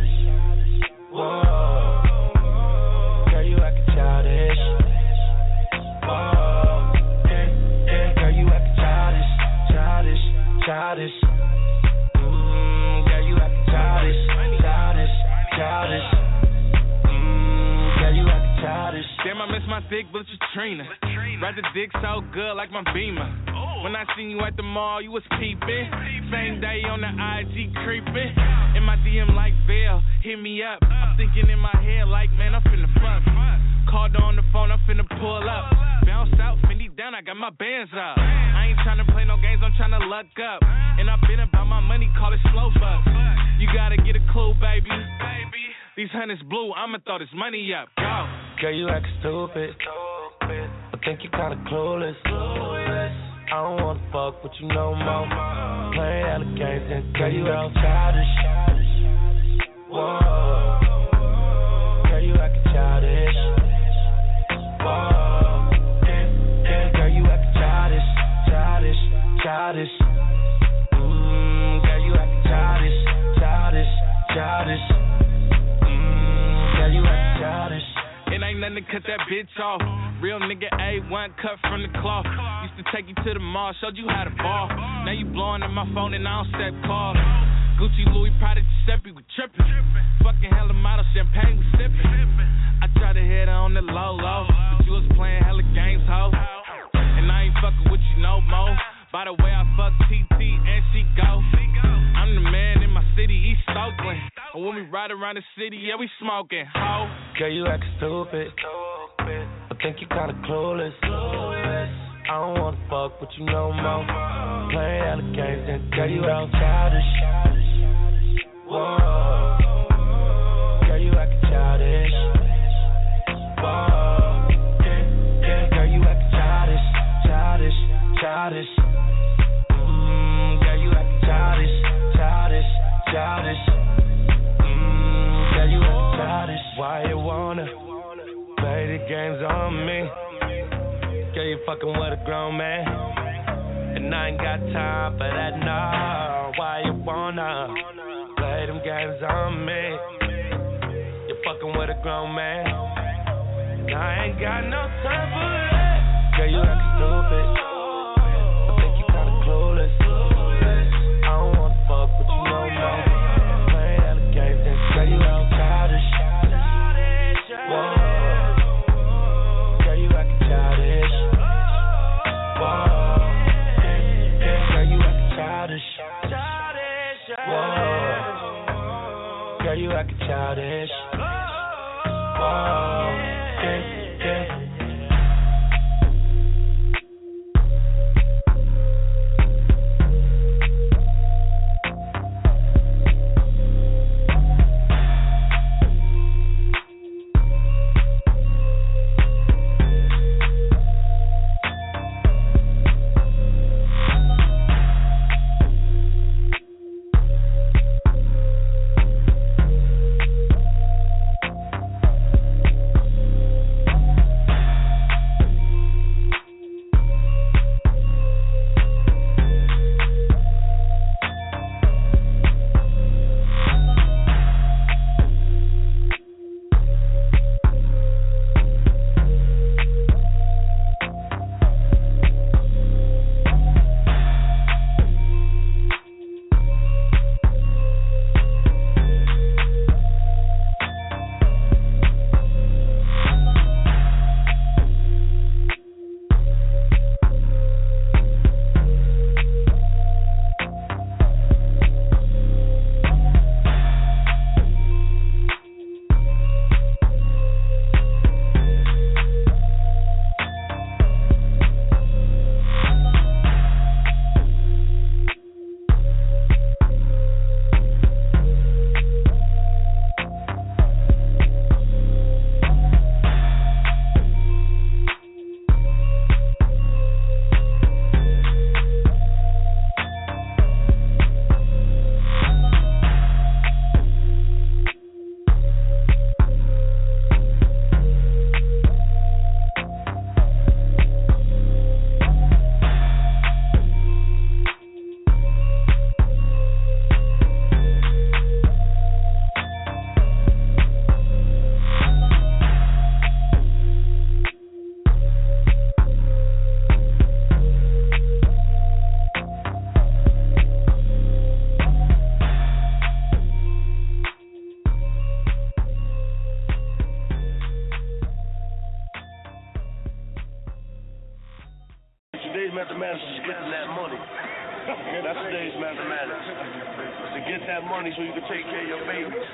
Whoa. Girl you acting childish. Whoa. Yeah, girl you acting childish. Childish. Girl you acting childish. Childish. Girl you acting childish. Damn, I miss my thick bitch Trina. Ride the dick so good like my Beamer. When I seen you at the mall, you was peeping. Same day on the IG creeping. In my DM like Vail, hit me up. I'm thinking in my head like, man, I'm finna fuck. Called her on the phone, I'm finna pull up. Bounced out, Fendi down, I got my bands up. I ain't tryna play no games, I'm tryna luck up. And I've been about my money, call it slow bucks. You gotta get a clue, baby. These hundreds blue, I'ma throw this money up. Go. Girl, you acting stupid. I think you kinda clueless. I don't wanna fuck with you no more. Playing hella games and girl, you acting childish. Whoa. Girl, you acting childish. ain't nothing to cut that bitch off. Real nigga A1 cut from the cloth. Used to take you to the mall, showed you how to ball. Now you blowing up my phone and I don't step calling. Gucci, Louis, Prada, Giuseppe, we trippin'. Fucking hella model, champagne, we sippin'. I tried to hit her on the low, but you was playing hella games, ho. And I ain't fucking with you no more. By the way, I fuck TT and she go. I'm the man in my city, East Oakland. And when we ride around the city, yeah, we smoking, ho. Girl, you acting stupid. I think you kinda clueless. I don't wanna fuck with you no more. Playing hella games and girl, you acting childish. Whoa. Girl, you acting childish. Whoa. Yeah, girl, you acting childish. Childish. Girl, you acting childish. Girl, you acting childish. Why you wanna play the games on me? Girl, you fucking with a grown man, and I ain't got time for that, no. Why you wanna play them games on me? You fucking with a grown man, and I ain't got no time for that. Girl, you acting stupid. I think you kinda clueless. I don't wanna fuck with you no more. Playing hella games, and girl, you out childish. Whoa. Girl, you acting childish. Whoa. Girl, you acting childish. Whoa. Girl, you acting childish. Whoa. mathematics is getting that money. That's today's mathematics. To get that money so you can take care of your babies.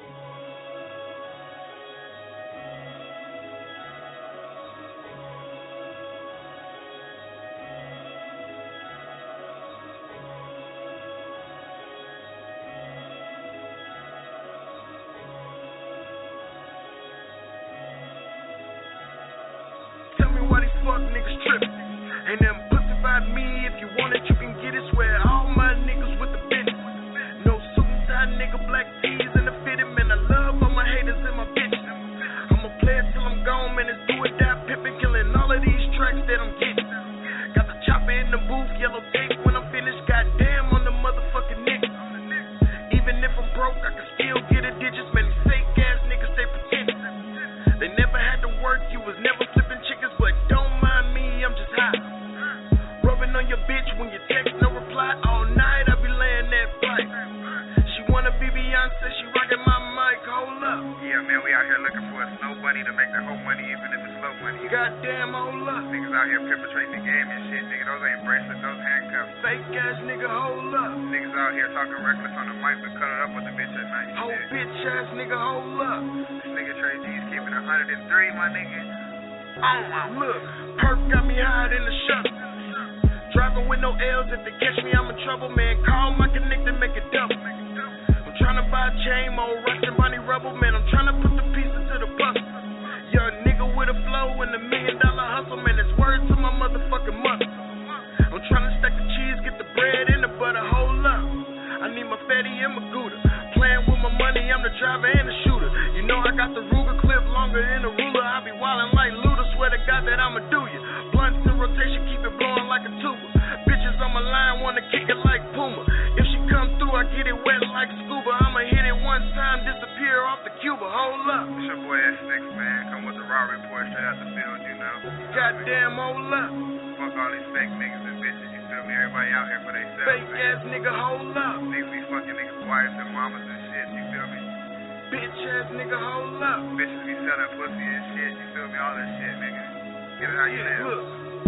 Tell me why these fuck niggas trippin'. And them pussified me, if you want it, you can get it. Swear all my niggas with the business. No suit and tie, nigga, black tees and the fitted. Man, I love all my haters and my bitches. I'ma play it till I'm gone, man. It's do or die, pimpin', killing all of these tracks that I'm getting. Got the chopper in the booth, yellow tape when I'm finished. Goddamn on the motherfucking nigga. Even if I'm broke, I can still get a digits. Man, these fake ass niggas, they pretending. They You never had to work, you was never flipping chickens, but don't mind me, I'm just hot. Rubbing on your bitch when you text, no reply. All night I be laying that flight. She wanna be Beyonce, she rockin' my mic, hold up. Yeah, man, we out here looking for a snow bunny to make the whole money, even if it's slow money. Goddamn, hold up. Niggas out here perpetrating the game and shit, nigga. Those ain't bracelets, those handcuffs. Fake ass nigga, hold up. Niggas out here talking reckless on the mic, but cut it up with the bitch at night. Whole bitch ass nigga, hold up. This nigga Trey G's keeping 103, my nigga. Look, Perk got me higher than the shuttle. Driving with no L's, if they catch me, I'm in trouble, man. Call my connect and make it double. I'm trying to buy a chain, old Rustin' Bonnie Rubble, man. I'm trying to put the pieces to the puzzle. Young nigga with a flow and $1 million hustle, man. It's word to my motherfucking mother. I'm trying to stack the cheese, get the bread and the butter, hold up. I need my fatty and my Gouda. Playing with my money, I'm the driver and the shooter. You know I got the Ruger clip longer than a ruler. I be wildin' like Luda, swear to God that I'ma do you. Blunts in rotation, keep it blowing like a tuba. Bitches on my line wanna kick it like Puma. If she come through, I get it wet like scuba. I'ma hit it one time, disappear off the Cuba. Hold up. It's your boy S6, man. Come with the raw report straight out the field, you know. Goddamn, hold up. Fuck all these fake niggas and bitches, you feel me? Everybody out here for themselves. Fake ass nigga, hold up. Niggas be fucking niggas' wives and mamas and shit, you feel me? Bitch ass nigga, hold up. Bitches be selling pussy and shit, you feel me? All that shit, nigga. Get it how you live. Look.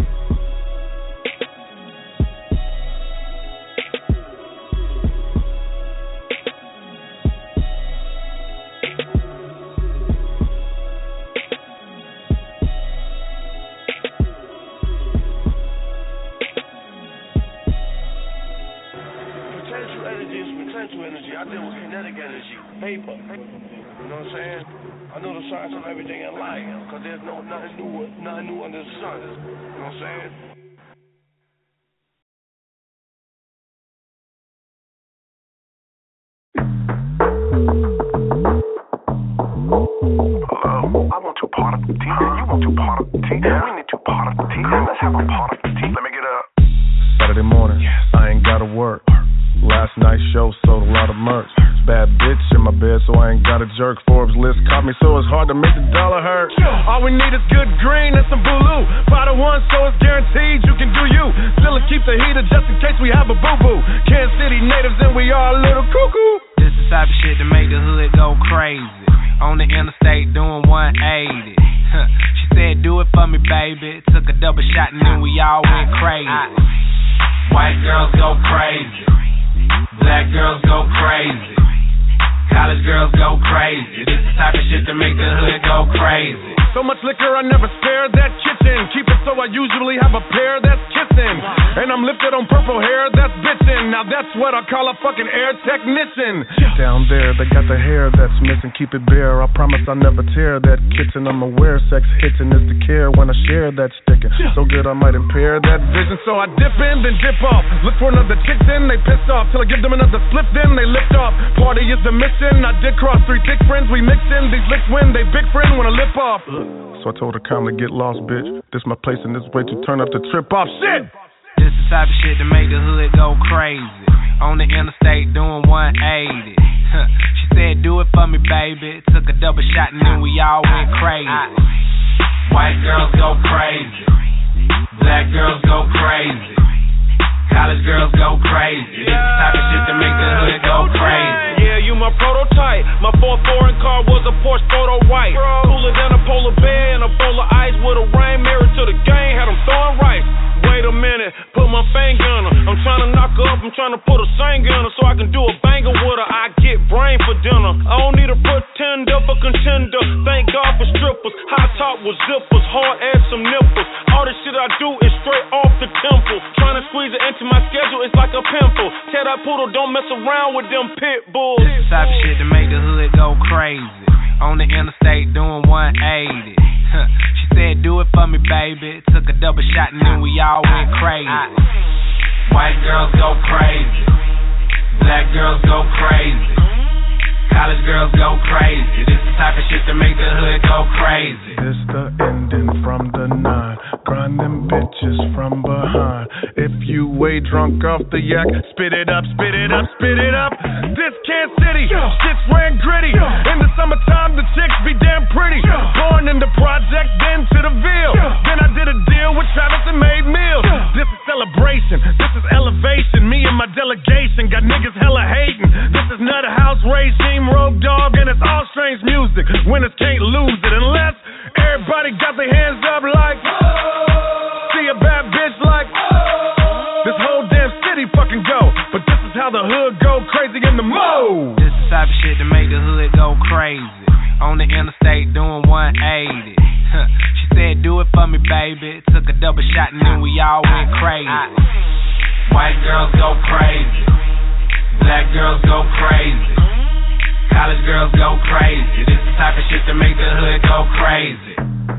I deal with kinetic energy, paper. You know what I'm saying? I know the science of everything in life, because there's nothing new under the sun. You know what I'm saying? Hello? I want 2 part of the tea. You want 2 part of the tea? We need 2 part of the tea. Let's have a part of the tea. Let me get up. Saturday morning, I ain't gotta work. Last night's show sold a lot of merch. Bad bitch in my bed, so I ain't got a jerk. Forbes list caught me, so it's hard to make the dollar hurt. All we need is good green and some Bulu. 5 to 1, so it's guaranteed you can do you. Still keep the heater just in case we have a boo-boo. Kansas City natives and we are a little cuckoo. This the type of shit to make the hood go crazy. On the interstate doing 180. She said, do it for me, baby. Took a double shot and then we all went crazy. White girls go crazy. Black girls go crazy. College girls go crazy. This is the type of shit to make the hood go crazy. So much liquor, I never spare that kitchen. Keep it so I usually have a pair that's kissing. And I'm lifted on purple hair that's bitchin'. Now that's what I call a fucking air technician. Down there, they got the hair that's missing. Keep it bare, I promise I'll never tear that kitchen. I'm aware sex hitting is the care when I share that sticking. So good I might impair that vision. So I dip in, then dip off. Look for another chick, then they piss off. Till I give them another slip, then they lift off. Party is the mission. I did cross 3 thick friends. We mix in these licks when they big friend when I lip off. So I told her calmly, get lost, bitch. This my place and this way to turn up the trip off. Shit! This the type of shit to make the hood go crazy. On the interstate doing 180. She said, do it for me, baby. Took a double shot and then we all went crazy. White girls go crazy. Black girls go crazy. College girls go crazy. This the type of shit to make the hood go crazy. Yeah, you my prototype. My 4 foreign car was a Porsche photo white. Cooler than a polar bear and a bowl of ice with a rain mirror to the game. Had them throwing rice. Wait a minute, put my finger on her. I'm trying to knock her up, I'm trying to put a singer on her so I can do a banger with her. I get brain for dinner. I don't need a pretender for contender. Thank God for strippers. High top with zippers, hard ass some nipples. All the shit I do is straight off the temple. Trying to squeeze it into my schedule, it's like a pimple. Tell that poodle, don't mess around with them pit bulls. This the type of shit to make the hood go crazy. On the interstate doing 180. She said, do it for me, baby. Took a double shot and then we all went crazy. White girls go crazy. Black girls go crazy. College girls go crazy. This the type of shit to make the hood go crazy. This the ending from the 9. Grind them bitches from behind. If you way drunk off the yak, spit it up, spit it up, spit it up. This Kansas City, shit's ran gritty. In the summertime, the chicks be damn pretty. Born in the Everybody got their hands up like, see a bad bitch like, this whole damn city fucking go. But this is how the hood go crazy in the mode. This the type of shit that make the hood go crazy. On the interstate doing 180. She said, do it for me, baby. Took a double shot and then we all went crazy. White girls go crazy. Black girls go crazy. College girls go crazy. This the type of shit that make the hood go crazy.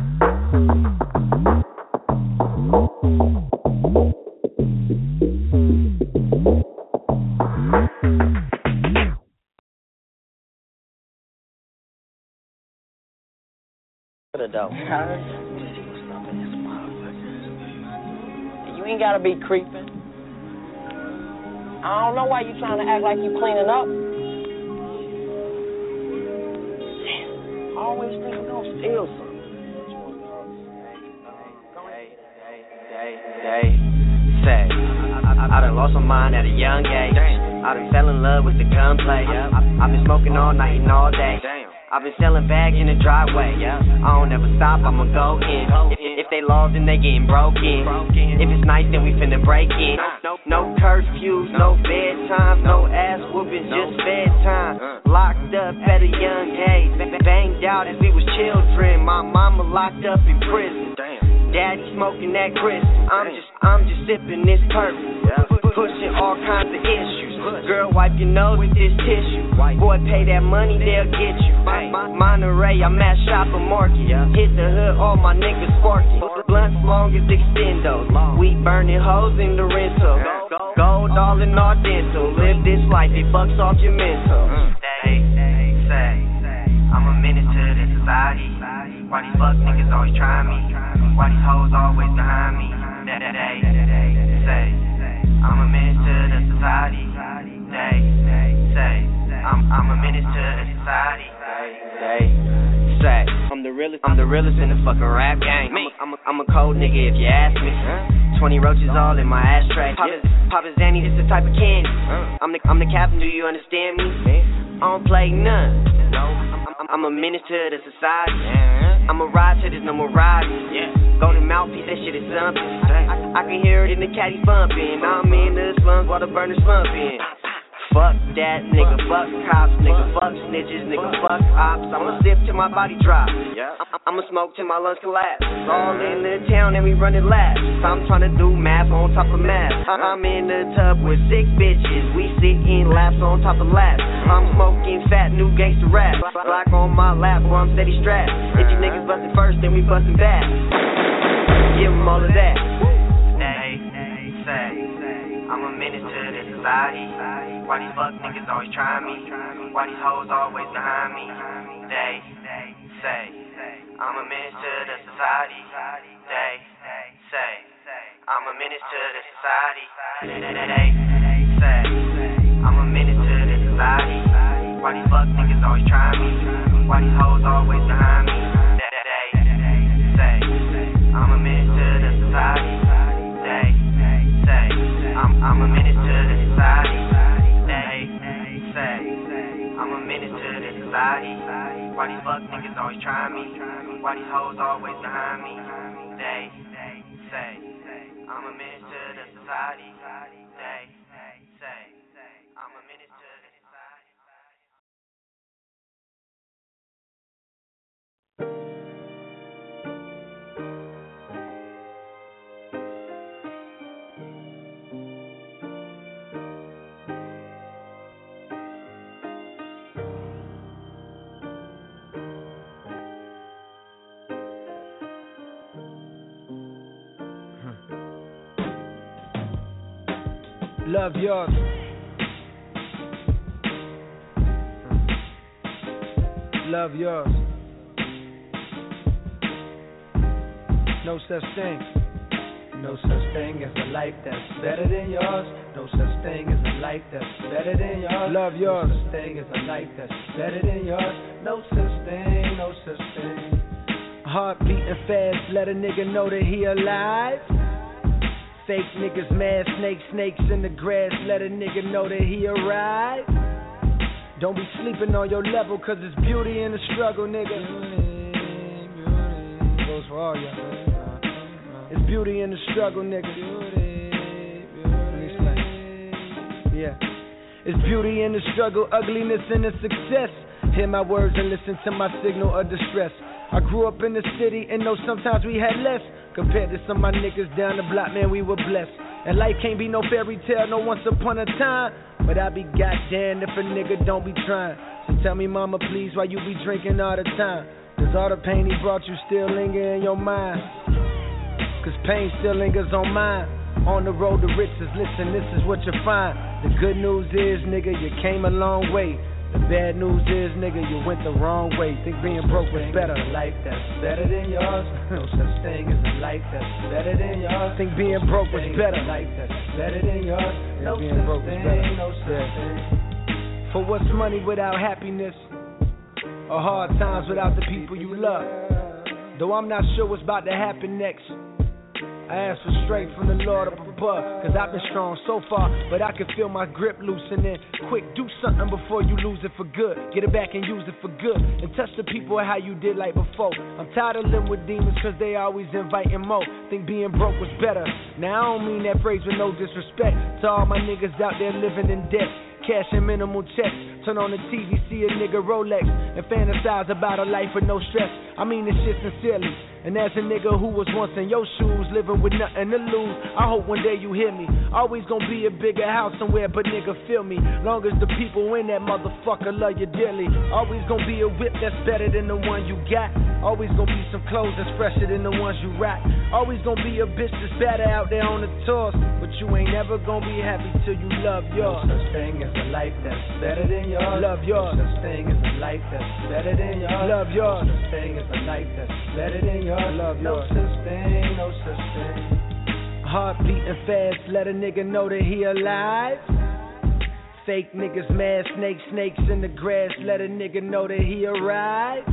You ain't gotta be creeping. I don't know why you trying to act like you cleaning up. Damn, I always think we're gonna steal something. Say, I done lost my mind at a young age. I done fell in love with the gunplay. I've been smoking all night and all day. I've been selling bags in the driveway. I don't ever stop, I'ma go in. If they lost, then they getting broken. If it's nice, then we finna break in. No curfews, no bedtime, no ass whooping, just bedtime. Locked up at a young age, banged out as we was children. My mama locked up in prison. Daddy smoking that crystal. I'm just sipping this purple. Pushing all kinds of issues. Girl, wipe your nose with this tissue. Boy, pay that money, they'll get you. Monterey, I'm at Shopper Market. Hit the hood, all my niggas sparky. Blunts long as extendos. We burning hoes in the rental. Gold all in our dental. Live this life, it bucks off your mental. They say, I'm a menace to the society. Why these fuck niggas always try me? Why these hoes always behind me? They say, I'm a menace to the society. They say, I'm a menace to the society. They say, I'm the realest in the fucking rap game. I'm a cold nigga if you ask me. 20 roaches all in my ashtray. Papa Zanny, this the type of candy. I'm the captain, do you understand me? I don't play none. I'm a menace to the society. I'ma ride till there's no more riding. Golden mouthpiece, that shit is something. I can hear it in the caddy bumping. I'm in the slums while the burners bumping. Fuck that, nigga, fuck cops, nigga, fuck snitches, nigga, fuck ops. I'ma sip till my body drops. I'ma smoke till my lungs collapse. All in the town and we running laps. I'm trying to do math on top of math. I'm in the tub with 6 bitches. We sitting laps on top of laps. I'm smoking fat new gangster rap. Block on my lap while I'm steady strapped. If you niggas bustin' first, then we bustin' back. Give them all of that. They say, I'm a menace to the society. Why these fuck niggas always try me? Why these hoes always behind me? They say, I'm a menace to the society. They say, I'm a menace to the society. They say, I'm a menace to the society. Why these fuck niggas always try me? Why these hoes always behind me? They say, I'm a menace to the society. They say, I'm a menace to the society. I'm a menace to the society. Why these fuck niggas always try me? Why these hoes always behind me? They say, I'm a menace to the society. They say, I'm a menace to the society. Love yours. Love yours. No such thing. No such thing as a life that's better than yours. No such thing as a life that's better than yours. Love yours. No such thing as a life that's better than yours. No such thing, no such thing. Heart beating fast, let a nigga know that he alive. Fake niggas mad, snakes in the grass, let a nigga know that he arrived. Don't be sleeping on your level, cause it's beauty in the struggle, nigga. Go for all y'all. It's beauty in the struggle, nigga. Yeah. It's beauty in the struggle, ugliness in the success. Hear my words and listen to my signal of distress. I grew up in the city and know sometimes we had less. Compared to some of my niggas down the block, man, we were blessed. And life can't be no fairy tale, no once upon a time. But I be goddamn if a nigga don't be trying. So tell me, mama, please, why you be drinking all the time? Does all the pain he brought you still linger in your mind? Cause pain still lingers on mine. On the road to riches, listen, this is what you find. The good news is, nigga, you came a long way. The bad news is, nigga, you went the wrong way. Think being broke was better. A life that's better than yours. No such thing as a life that's better than yours. Think being broke was better. A life that's better than yours. No such thing, no such thing. For what's money without happiness? Or hard times without the people you love? Though I'm not sure what's about to happen next. I ask for strength from the Lord up above, cause I've been strong so far, but I can feel my grip loosening. Quick, do something before you lose it for good. Get it back and use it for good, and touch the people how you did like before. I'm tired of living with demons cause they always inviting more. Think being broke was better. Now I don't mean that phrase with no disrespect to all my niggas out there living in debt. Cash and minimal checks. Turn on the TV, see a nigga Rolex, and fantasize about a life with no stress. I mean this shit sincerely. And as a nigga who was once in your shoes, living with nothing to lose, I hope one day you hear me. Always gonna be a bigger house somewhere, but nigga feel me. Long as the people in that motherfucker love you dearly. Always gonna be a whip that's better than the one you got. Always gonna be some clothes that's fresher than the ones you rock. Always gonna be a bitch that's better out there on the tours. But you ain't never gonna be happy till you love yours. No such thing as a life that's better than yours. Love yours. No such thing as a life that's better than yours. Love yours. No such thing as a life that's better than yours. Love yours. No such thing, no such thing. Heart beating fast, let a nigga know that he alive. Fake niggas mad, snakes in the grass, let a nigga know that he arrived.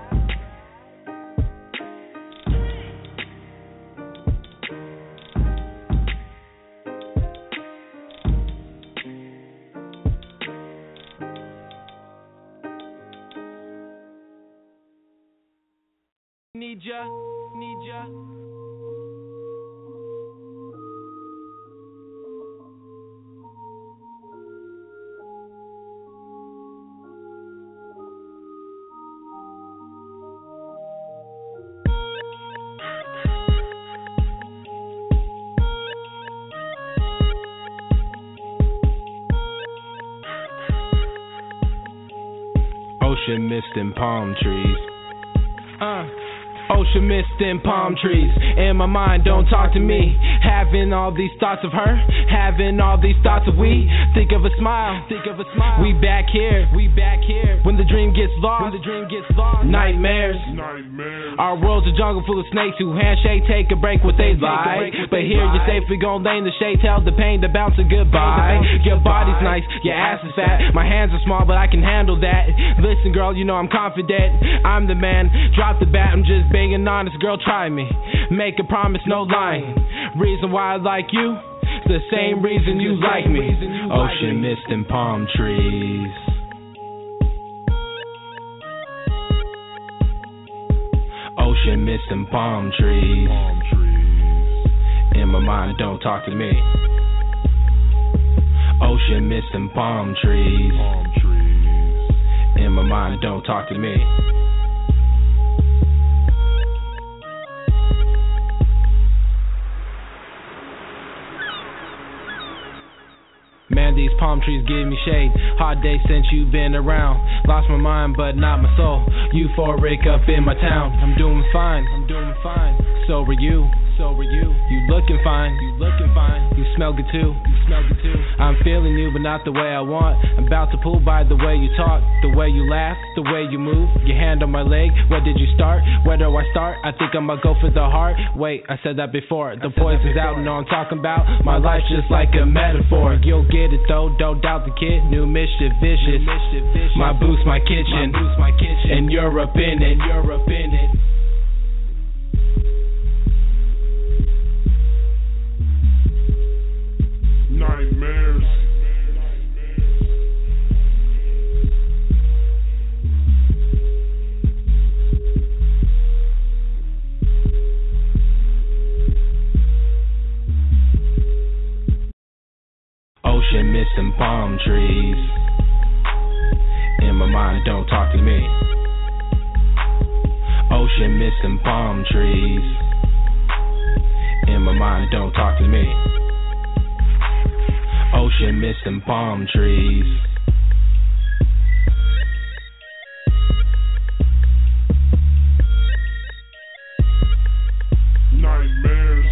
Need ya. Ocean mist and palm trees. Ocean mist and palm trees. In my mind, don't talk to me. Having all these thoughts of her, having all these thoughts of we. Think of a smile. We back here. When the dream gets lost, nightmares. Our world's a jungle full of snakes who handshake, take a break, what they like. But here you're safely gon' lay in the shade, tell the pain to bounce a goodbye. Your body's nice, your ass is fat. My hands are small, but I can handle that. Listen, girl, you know I'm confident. I'm the man. Drop the bat, I'm just being honest, girl, try me. Make a promise, no lying. Reason why I like you, it's the same reason you like me. Ocean mist and palm trees. Ocean mist and palm trees. In my mind, don't talk to me. Ocean mist and palm trees. In my mind, don't talk to me. Man, these palm trees give me shade. Hot day since you've been around. Lost my mind, but not my soul. Euphoric up in my town. I'm doing fine. So are you. You looking fine. You smell good too. I'm feeling you, but not the way I want. I'm about to pull by the way you talk, the way you laugh, the way you move. Your hand on my leg. Where did you start? Where do I start? I think I'ma go for the heart. Wait, I said that before. The poison's out, know I'm talking about. My life's just like a metaphor. You'll get it though, don't doubt the kid. New mischief, vicious. My boots, my kitchen. And you're up in it. Nightmares. palm trees. In my mind, don't talk to me. Ocean missing palm trees. In my mind, don't talk to me. Ocean missing palm trees. Nightmares.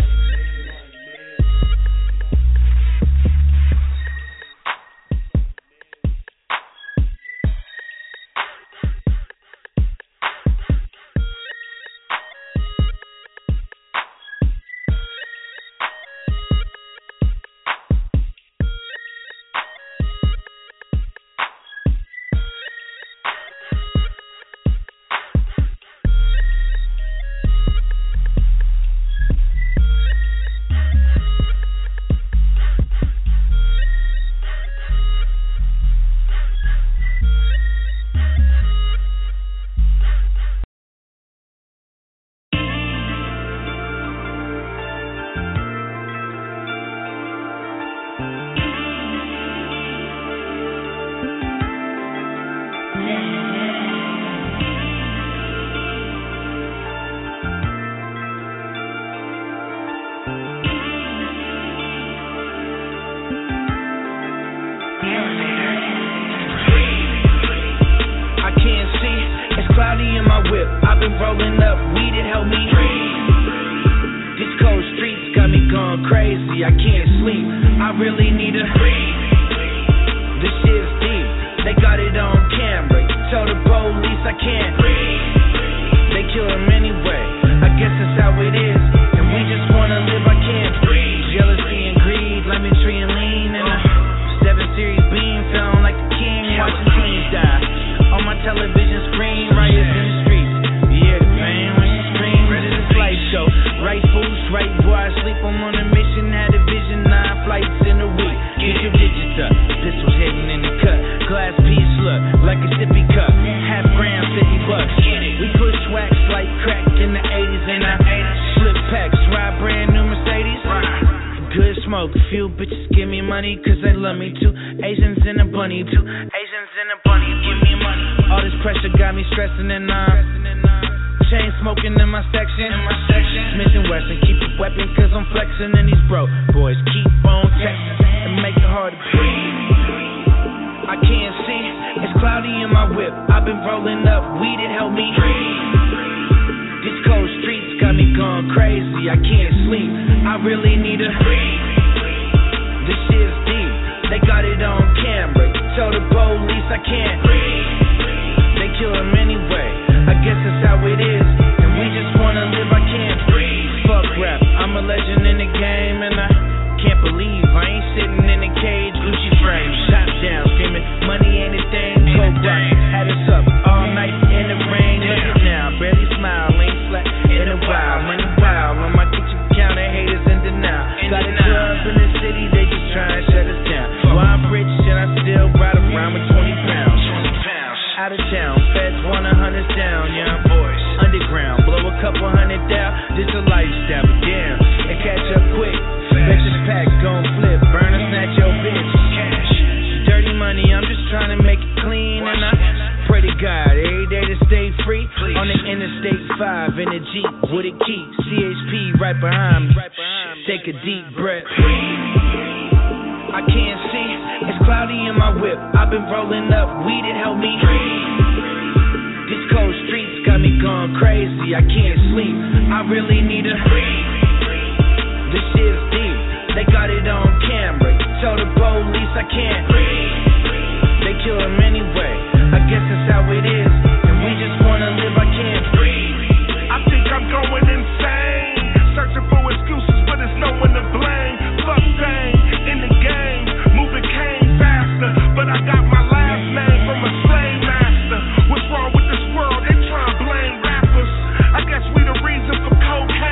What's wrong with this world? They try to blame rappers. I guess we the reason for cocaine.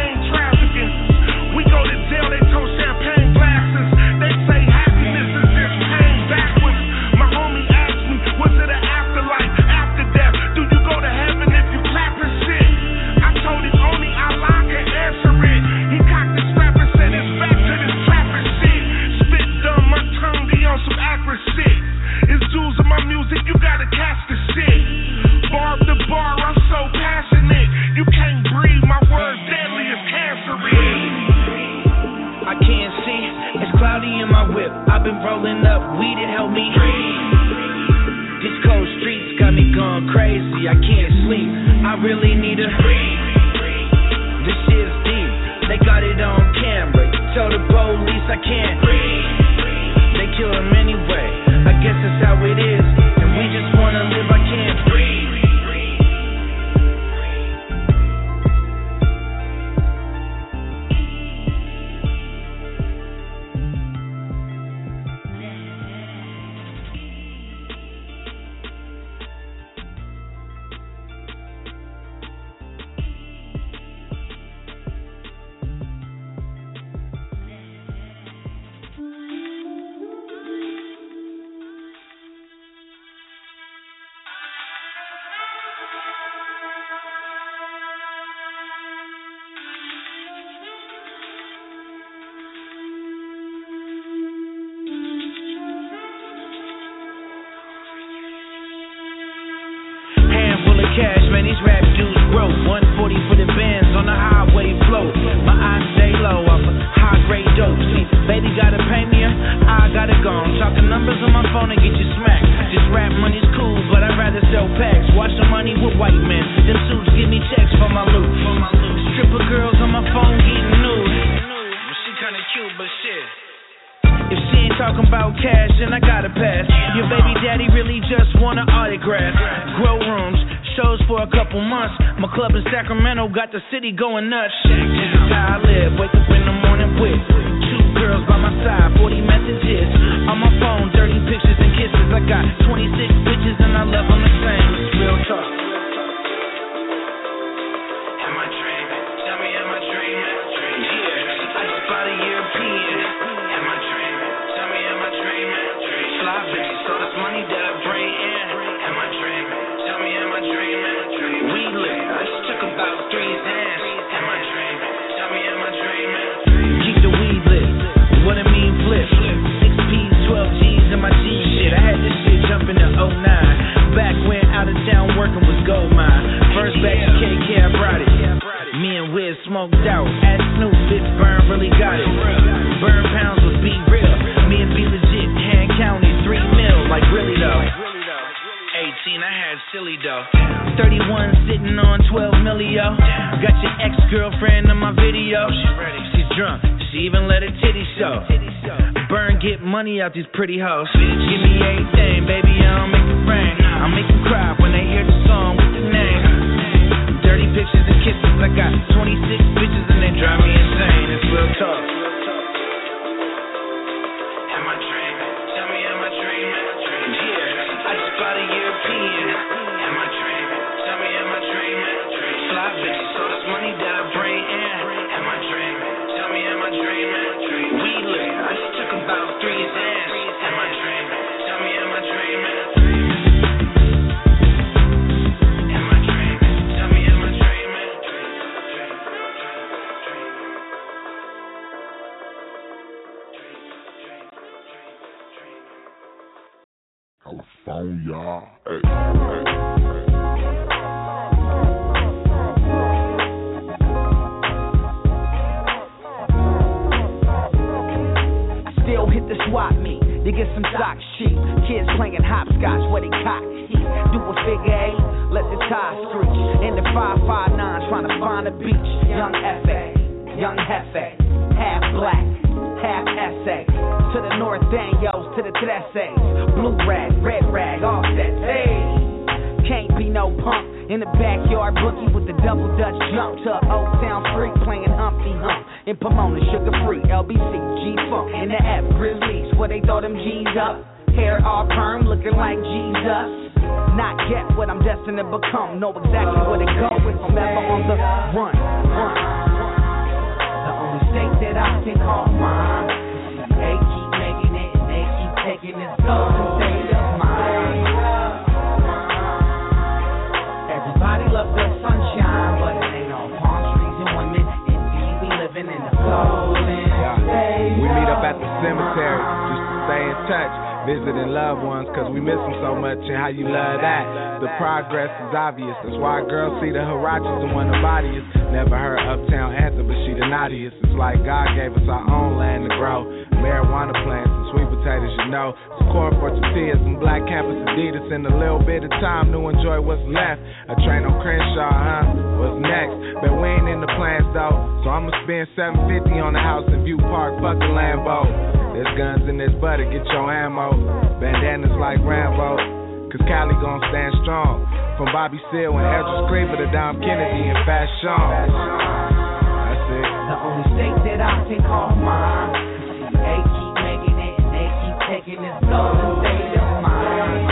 rolling up weed, it helped me breathe. These cold streets got me going crazy, I can't sleep, I really need a breathe. This shit's deep, they got it on camera. Tell the police I can't breathe. They kill him anyway, I guess that's how it is. And we just wanna live, I can't breathe. Cash, man, these rap dudes broke. 140 for the Benz on the highway float. My eyes stay low off of high grade dope. See, baby gotta pay me, I gotta go. I'm talking numbers on my phone and get you smacked. This rap money's cool, but I'd rather sell packs. Watch the money with white men. Them suits give me checks for my loot. Stripper girls on my phone getting nude. She kinda cute, but shit. If she ain't talking about cash, then I gotta pass. Your baby daddy really just want an autograph. Grow rooms, shows for a couple months. My club in Sacramento got the city going nuts. This is how I live, wake up in the morning with 2 girls by my side, 40 messages on my phone, dirty pictures and kisses. I got 26 bitches and I love them the same. It's real talk. Am I dreaming? Tell me, am I dreaming? Yeah, I just bought a European. Am I dreaming? Tell me, am I dreaming? Fly bitches, so this money that I bring in. Am I dreaming? Tell me, am I dreaming? We lit, I just took about 3 Zans. Am I dreaming? Tell me, am I dreaming? Keep the weed lit, what it mean flip. 6 P's, 12 G's in my jeans shit. I had this shit jumping to 09. Back when out of town working was gold mine. First batch of KK, I brought it. Me and Wiz smoked out. At Snoop, bitch, Burn really got it. Burn pounds was Be Real. Me and B legit, hand counted 3 mil, like really though. 18, I had silly though. 31 sitting on 12 millio. Got your ex-girlfriend on my video. She's drunk, she even let her titty show. Burn, get money out these pretty hoes. Give me everything, baby, I don't make it rain. I'll make them cry when they hear the song with the name. Dirty pictures and kisses, I got 26 bitches and they drive me insane. It's real talk. Am I dreaming? Tell me, am I dreaming? Yeah, I just bought a European. Am I dreaming? Tell me, am I dreaming? Fly bitches, so this money that I bring in. Am I dreaming? Tell me, am I dreaming? We lit, I just took about 3 Zans. Am I dreaming? Tell me, am I dreaming? Am I dreaming? Tell me, am I dreaming? California, hey. Still hit the swap meet, you get some socks cheap. Kids playing hopscotch where they cock heat. Do a figure 8, let the tie screech. In the 559 trying to find a beach. Young F.A., young Hefe, half black, half essay. To the North Daniels, to the Tresses. Blue rag, red rag, offset, hey. Can't be no punk in the backyard boogie with the double Dutch jump to Old Town Freak playing Humpty Hump. In Pomona, sugar free, LBC, G-Funk. In the F, Grizzlies, where they throw them G's up. Hair all perm, looking like Jesus. Not yet what I'm destined to become. Know exactly where to go if I'm ever on the run. The only state that I can call mine. They keep making it and they keep taking this golden state of mine. Everybody loves the sunshine, but it ain't all palm trees and women. Indeed, we living in the golden state. We meet up at the cemetery just to stay in touch. Visiting loved ones, cause we miss them so much and how you love that. The progress is obvious, that's why girls see the Hirachis and want the bodiest. Never heard Uptown Anthem, but she the naughtiest. It's like God gave us our own land to grow. marijuana plants and sweet potatoes, you know. Some corn for tortillas, some black campus Adidas, and a little bit of time to enjoy what's left. A train on Crenshaw, huh? What's next? But we ain't in the plans though, so I'ma spend $750 on the house in View Park, fucking Lambo. There's guns in this butter, get your ammo. Bandanas like Rambo, cause Cali gon' stand strong. From Bobby Seale and Ezra Screamer to Dom Kennedy and Fast Sean. That's it. The only state that I can call mine. They keep making it and they keep taking this golden state of mine.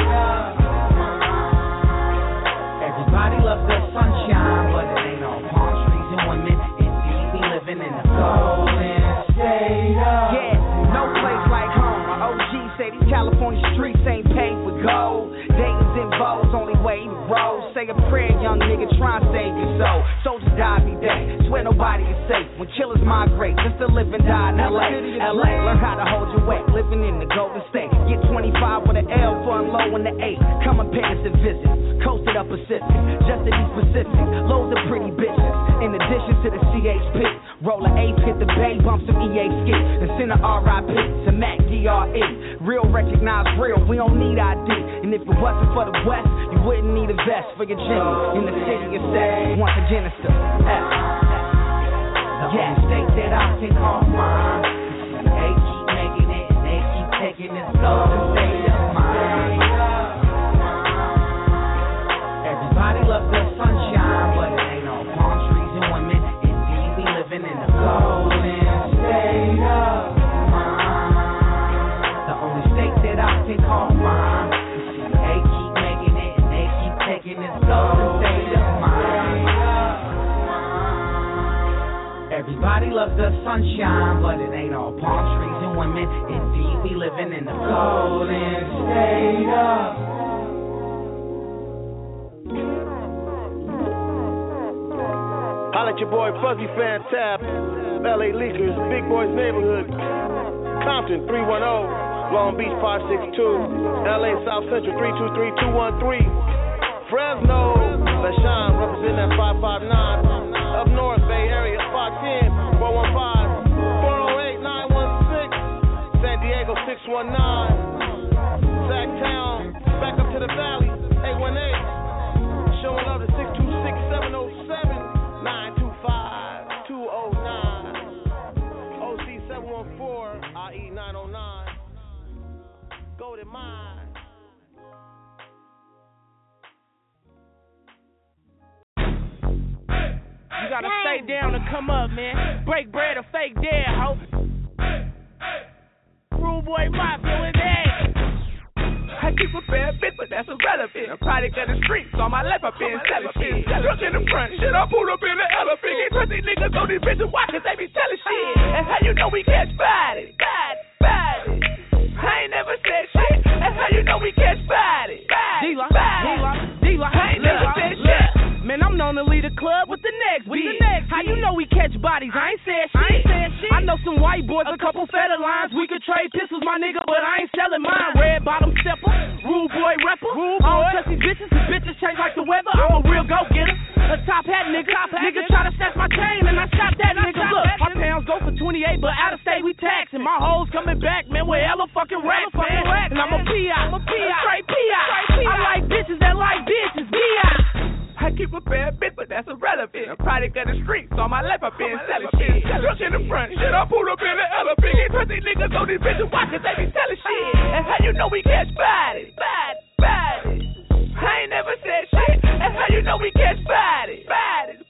Everybody loves the sunshine, but it ain't all palm trees and women. Indeed, we living in the golden state of. Yeah, no place like home. My OG say these California streets ain't paved with gold. Dayton's in Vogue's only way to roll. Say a prayer, young nigga, try and save your soul. Soldiers die every day, swear nobody is safe. When killers migrate, just to live and die in LA. Learn how to hold your weight, living in the Golden State. Get 25 with an L for low in the 8. Come and pay us a visit. Coasted up Pacific, just to be specific. Loads of pretty bitches, in addition to the CHP. Roll an ace, hit the bay, bump some EA ski. And send a RIP to Mac DRE. Real recognize real, we don't need ID. And if it wasn't for the West, you wouldn't need a vest for your Jimmy. In the city of sex, once again it's the F. The only state that I can call mine. They keep making it, and they keep taking this golden state of mine. Everybody loves the sunshine, but it ain't all palm trees and women. Indeed, we living in the golden state of mine. The only state that I can call mine. They keep making it, and they keep taking this golden state of mine. Everybody loves the sunshine, but it ain't all palm trees and women. Indeed, we living in the golden state of. Holla at your boy Fuzzy Fantab, LA Leakers, Big Boys Neighborhood, Compton 310, Long Beach 562, LA South Central 323213, Fresno, LaShawn representing that 559, up north Bay Area 510, 415, 408 916, San Diego 619, Sacktown, back up to the valley 818, showing love to 626 707. 925-209, OC 714, IE 909, Golden Mine. You gotta stay down to come up, man. Break bread or fake dead, ho. Rude boy Mafia with that. I keep a bad bitch, but that's irrelevant. A product of the streets, on my left, I've been selling shit. Drunk in the front, shit, I pulled up in the elephant. Can't trust these niggas on these bitches, why? Cause they be telling shit. That's how you know we catch bodies. Bodies. I ain't never said shit. That's how you know we catch bodies. D-Lock. I ain't never said shit. Man, I'm known to lead a club with the next beat. How you know we catch bodies? I ain't said shit. I know some white boys, a couple feather lines. We could trade pistols, my nigga, but I ain't selling mine. Red bottom stepper, rude boy rapper. I don't trust these bitches, cause bitches change like the weather. I'm a real go-getter, a top hat nigga. Nigga try to snatch my chain and I shot that nigga. Look, our pounds go for 28, but out of state we tax. And my hoes coming back, man, with hella fucking racks, man. And I'm a P.I., straight P.I. I like bitches that like bitches, P.I. I keep a bad bitch, but that's irrelevant. A product of the streets, on my left, I've been selling shit. Drunk in the front, shit, I pulled up in the elephant. Can't trust these niggas on these bitches, why? Cause they be telling shit. That's how you know we catch bodies. Bodies. I ain't never said shit. That's how you know we catch bodies. Bodies.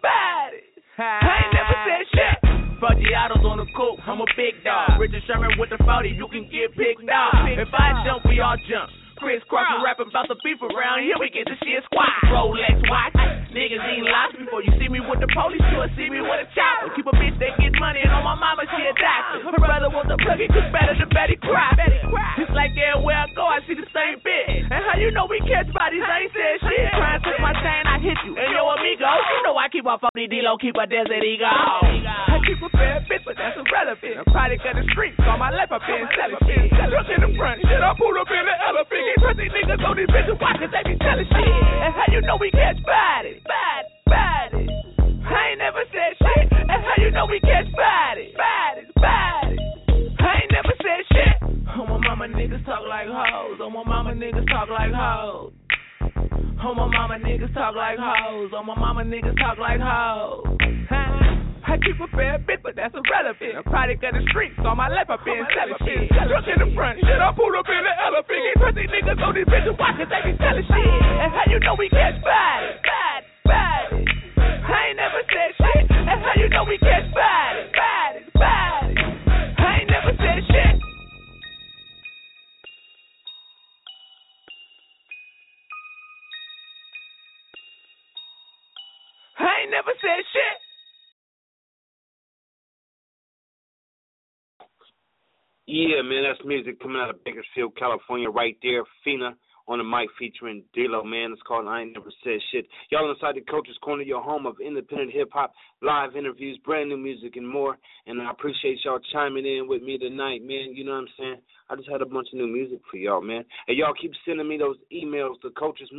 I ain't never said shit. Fuggiatos on the coupe, I'm a big dog. Richard Sherman with the 40, you can get picked off. If I jump, we all jump. Chris Cross rapping about the beef around here, we get the shit squad. Rolex watch, niggas eat lots before you see me with the police, you'll see me with a chopper. Keep a bitch that get money, and on my mama, she a doctor. Her brother wants a plug, he cook better than Betty Crock. It's like everywhere I go, I see the same bitch. And how you know we catch bodies, I ain't said shit. Try and touch my chain, I hit you. And yo, amigo, you know I keep a phony D-Lo, keep a desert eagle. I keep a bad bitch, but that's irrelevant. A product of the streets, on my left, I've been selling shit. Drunk in the front, shit, I pulled up in the elephant. Can't trust these niggas on these bitches, why? Cause they be telling shit. That's how you know we catch bodies. Bodies. I ain't never said shit. That's how you know we catch bodies. Bodies. I ain't never said talk like hoes. On my mama, niggas talk like hoes. I keep a fair bit, but that's irrelevant. A product of the streets, on my left, I've been selling shit. Look in the front, shit, I pulled up in the elephant. Ain't trust these niggas on these bitches, why? Cause they be selling shit. And how you know we catch bodies? Bodies. I ain't never said shit. And how you know we catch bodies? Bodies. I ain't never said shit. I ain't never said shit. Yeah, man, that's music coming out of Bakersfield, California, right there. Fina on the mic featuring D-Lo, man. It's called I Ain't Never Said Shit. Y'all inside the Coach's Corner, your home of independent hip-hop, live interviews, brand new music, and more. And I appreciate y'all chiming in with me tonight, man. You know what I'm saying? I just had a bunch of new music for y'all, man. And y'all keep sending me those emails to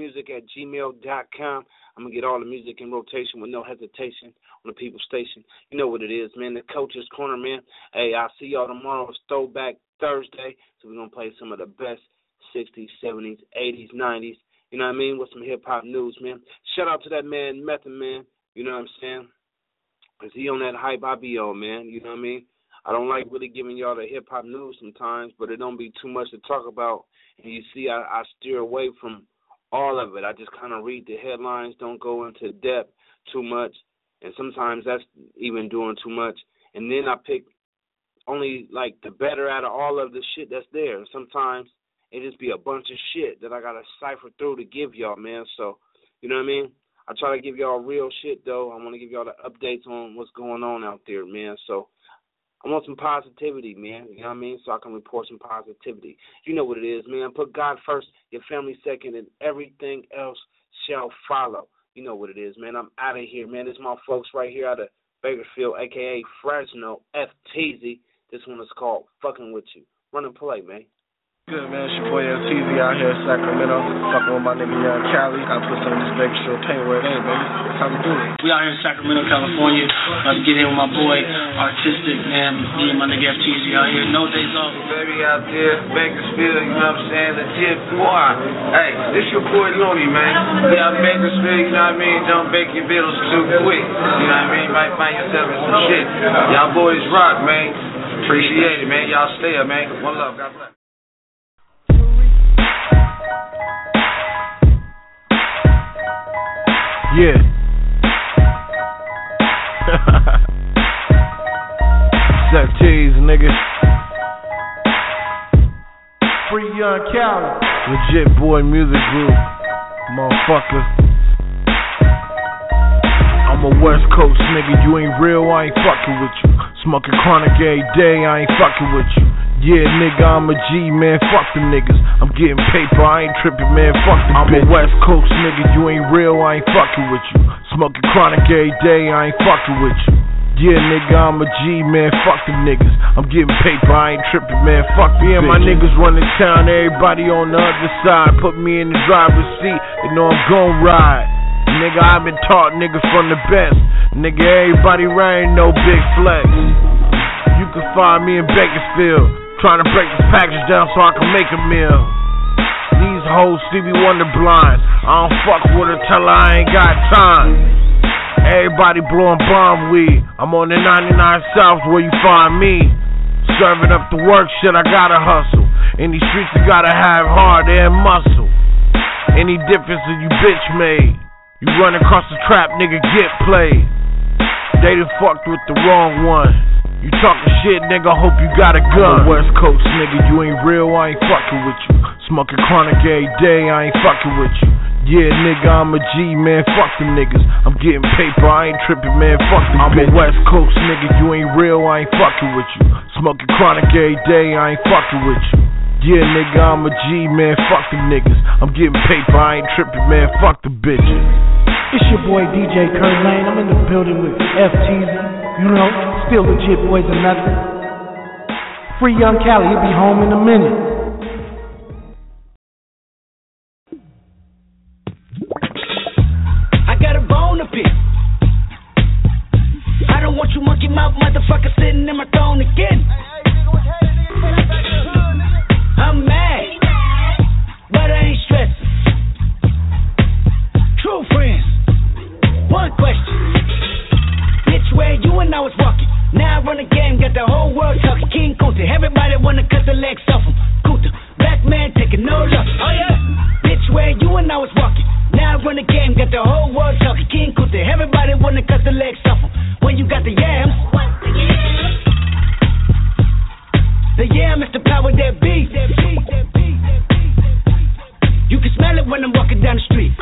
coachesmusic@gmail.com. I'm going to get all the music in rotation with no hesitation on the People's Station. You know what it is, man. The Coach's Corner, man. Hey, I'll see y'all tomorrow. It's Throwback Thursday. So we're going to play some of the best 60s, 70s, 80s, 90s. You know what I mean? With some hip-hop news, man. Shout out to that man, Method Man. You know what I'm saying? Because he on that hype I be on, man. You know what I mean? I don't like really giving y'all the hip-hop news sometimes, but it don't be too much to talk about. And you see, I steer away from all of it. I just kind of read the headlines, don't go into depth too much. And sometimes that's even doing too much. And then I pick only, like, the better out of all of the shit that's there. And sometimes it just be a bunch of shit that I got to cipher through to give y'all, man. So, you know what I mean? I try to give y'all real shit, though. I want to give y'all the updates on what's going on out there, man. So I want some positivity, man. You know what I mean? So I can report some positivity. You know what it is, man. Put God first, your family second, and everything else shall follow. You know what it is, man. I'm out of here, man. This is my folks right here out of Bakersfield, a.k.a. Fresno, FTZ. This one is called Fucking With You. Run and play, man. Good, man. It's your boy FTZ out here in Sacramento. Fucking with my nigga Young Cali. Gotta put some of this Bakersfield paint where it ain't, baby. That's how we do it. We out here in Sacramento, California. About to get in with my boy, Artistic, man. Me and my nigga FTZ out here. No days off. Baby out there, Bakersfield, you know what I'm saying? Legit boy. Hey, this your boy Looney, man. We out in Bakersfield, you know what I mean? Don't bake your bills too quick. You know what I mean? Might find yourself in some shit. Y'all boys rock, man. Appreciate it, man. Y'all stay up, man. One love. God bless. Yeah. Set cheese, nigga. Free Young Cali. Legit boy music group. Motherfucker. I'm a West Coast nigga. You ain't real, I ain't fucking with you. Smoking chronic every day, I ain't fucking with you. Yeah, nigga, I'm a G, man, fuck them niggas. I'm getting paper, I ain't tripping, man, fuck them bitches. I'm a West Coast nigga, you ain't real, I ain't fucking with you. Smoking chronic every day, I ain't fucking with you. Yeah, nigga, I'm a G, man, fuck them niggas. I'm getting paper, I ain't tripping, man, fuck them bitches. My niggas running town, everybody on the other side. Put me in the driver's seat, they know I'm gon' ride. Nigga, I've been taught, nigga, from the best. Nigga, everybody riding no big flex. You can find me in Bakersfield, trying to break this package down so I can make a meal. These hoes Stevie Wonder blind. I don't fuck with her, tell her I ain't got time. Everybody blowing bomb weed. I'm on the 99 South where you find me. Serving up the work, shit, I gotta hustle. In these streets, you gotta have heart and muscle. Any difference that you bitch made. You run across the trap, nigga, get played. They done fucked with the wrong one. You talking shit, nigga, hope you got a gun. I'm a West Coast nigga, you ain't real, I ain't fucking with you. Smoking chronic every day, I ain't fucking with you. Yeah, nigga, I'm a G, man, fuck them niggas. I'm getting paper, I ain't tripping, man, fuck them bitches. I'm a West Coast nigga, you ain't real, I ain't fucking with you. Smoking chronic every day, I ain't fucking with you. Yeah, nigga, I'm a G, man, fuck them niggas. I'm getting paper, I ain't tripping, man, fuck the bitches. It's your boy DJ Kurt Lane. I'm in the building with FTZ. You know, still legit boys and nothing. Free Young Cali, he'll be home in a minute. I got a bone to pick. I don't want you monkey mouth motherfucker sitting in my throne again. I'm mad, but I ain't stressing. True friends. when I was walking. Now I run the game, got the whole world talking. King Kunta, everybody wanna cut the legs off him. Kunta, black man taking no loss. Oh yeah, bitch, where you when I was walking. Now I run the game, got the whole world talking. King Kunta, everybody wanna cut the legs off him. When you got the yams, the yam is the power that be. You can smell it when I'm walking down the street.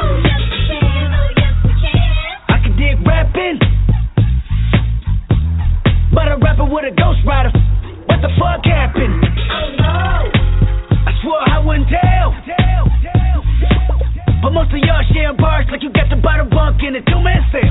I can dig rapping, but a rapper with a ghost rider. What the fuck happened? I swore I wouldn't tell, but most of y'all share bars like you got the bottle bunk in a two-man cell.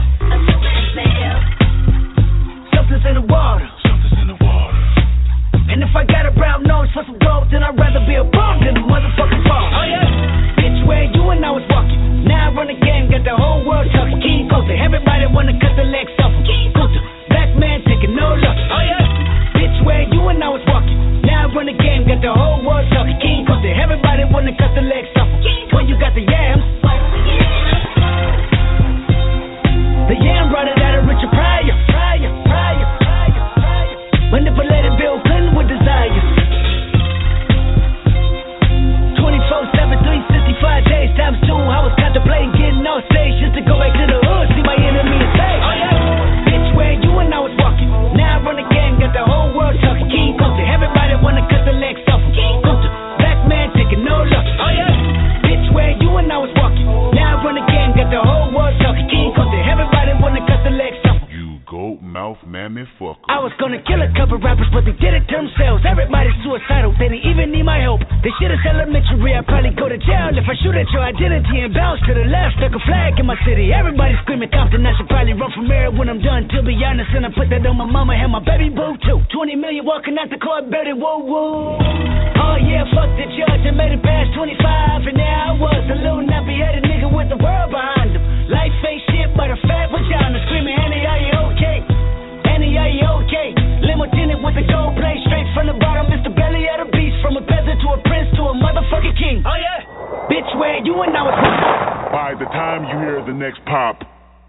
Something's in the water. And if I got a brown nose for some gold, then I'd rather be a bum than a motherfucking ball. Oh yeah, bitch, where you when I was walking. Now I run the game, got the whole world talking. King Kunta, everybody wanna cut the legs off him. King Kunta, black man taking no loss. Oh yeah, bitch, where you when I was walking. Now I run the game, got the whole world talking. King Kunta, everybody wanna cut the legs off him. When you got the yams, the yam brought it out of Richard Pryor. Manipulated Bill Clinton with desire. 24/7, 365 days times 2. I was contemplating getting on stage just to go back to the hood, see my enemy and say, oh yeah, bitch, where you when I was walking. Now I run the game, got the whole world talking. King Kunta, everybody wanna cut the legs off him. King Kunta, black man taking no loss. Oh yeah, bitch, where you when I was walking. Now I run the game, got the whole world talking. King Kunta, everybody wanna cut the legs off him. You goat mouth mammy fucker. I was gonna kill a couple rappers, but they did it to themselves. Everybody's suicidal, they didn't even need my help. This shit is elementary, I'd probably go to jail if I shoot at your identity and bounce to the left, stuck a flag in my city. Everybody screaming Compton, I should probably run from here when I'm done, to be honest. And I put that on my mama and my baby boo too. 20 million walking out the court, better woo woo. Oh yeah, fuck the judge, I made it past 25, and there I was, a little nappy-headed nigga with the world behind him. Life ain't shit but a fat vagina, screaming, Annie, are you okay? Annie, are you okay? Limo tinted with the gold plate, straight from the bottom, it's the belly of the beast. From a peasant to a prince to a motherfucking king. Oh yeah, bitch, where you and I was. By the time you hear the next pop,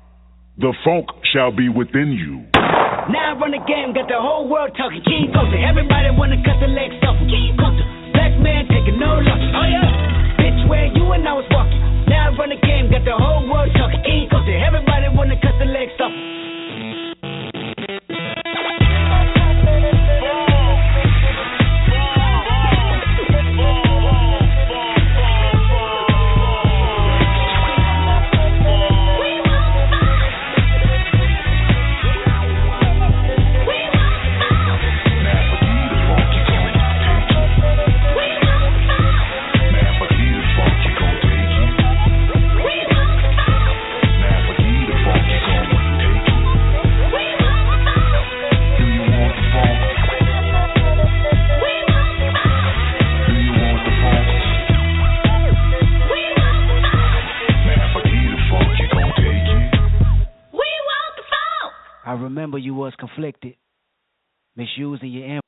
the funk shall be within you. Now I run the game, got the whole world talking. King Kunta, everybody wanna cut the legs off. King Kunta, black man taking no loss. Oh yeah, bitch, where you and I was walking. Now I run the game, got the whole world talking. King Kunta, everybody wanna cut the legs off. I remember you was conflicted, misusing your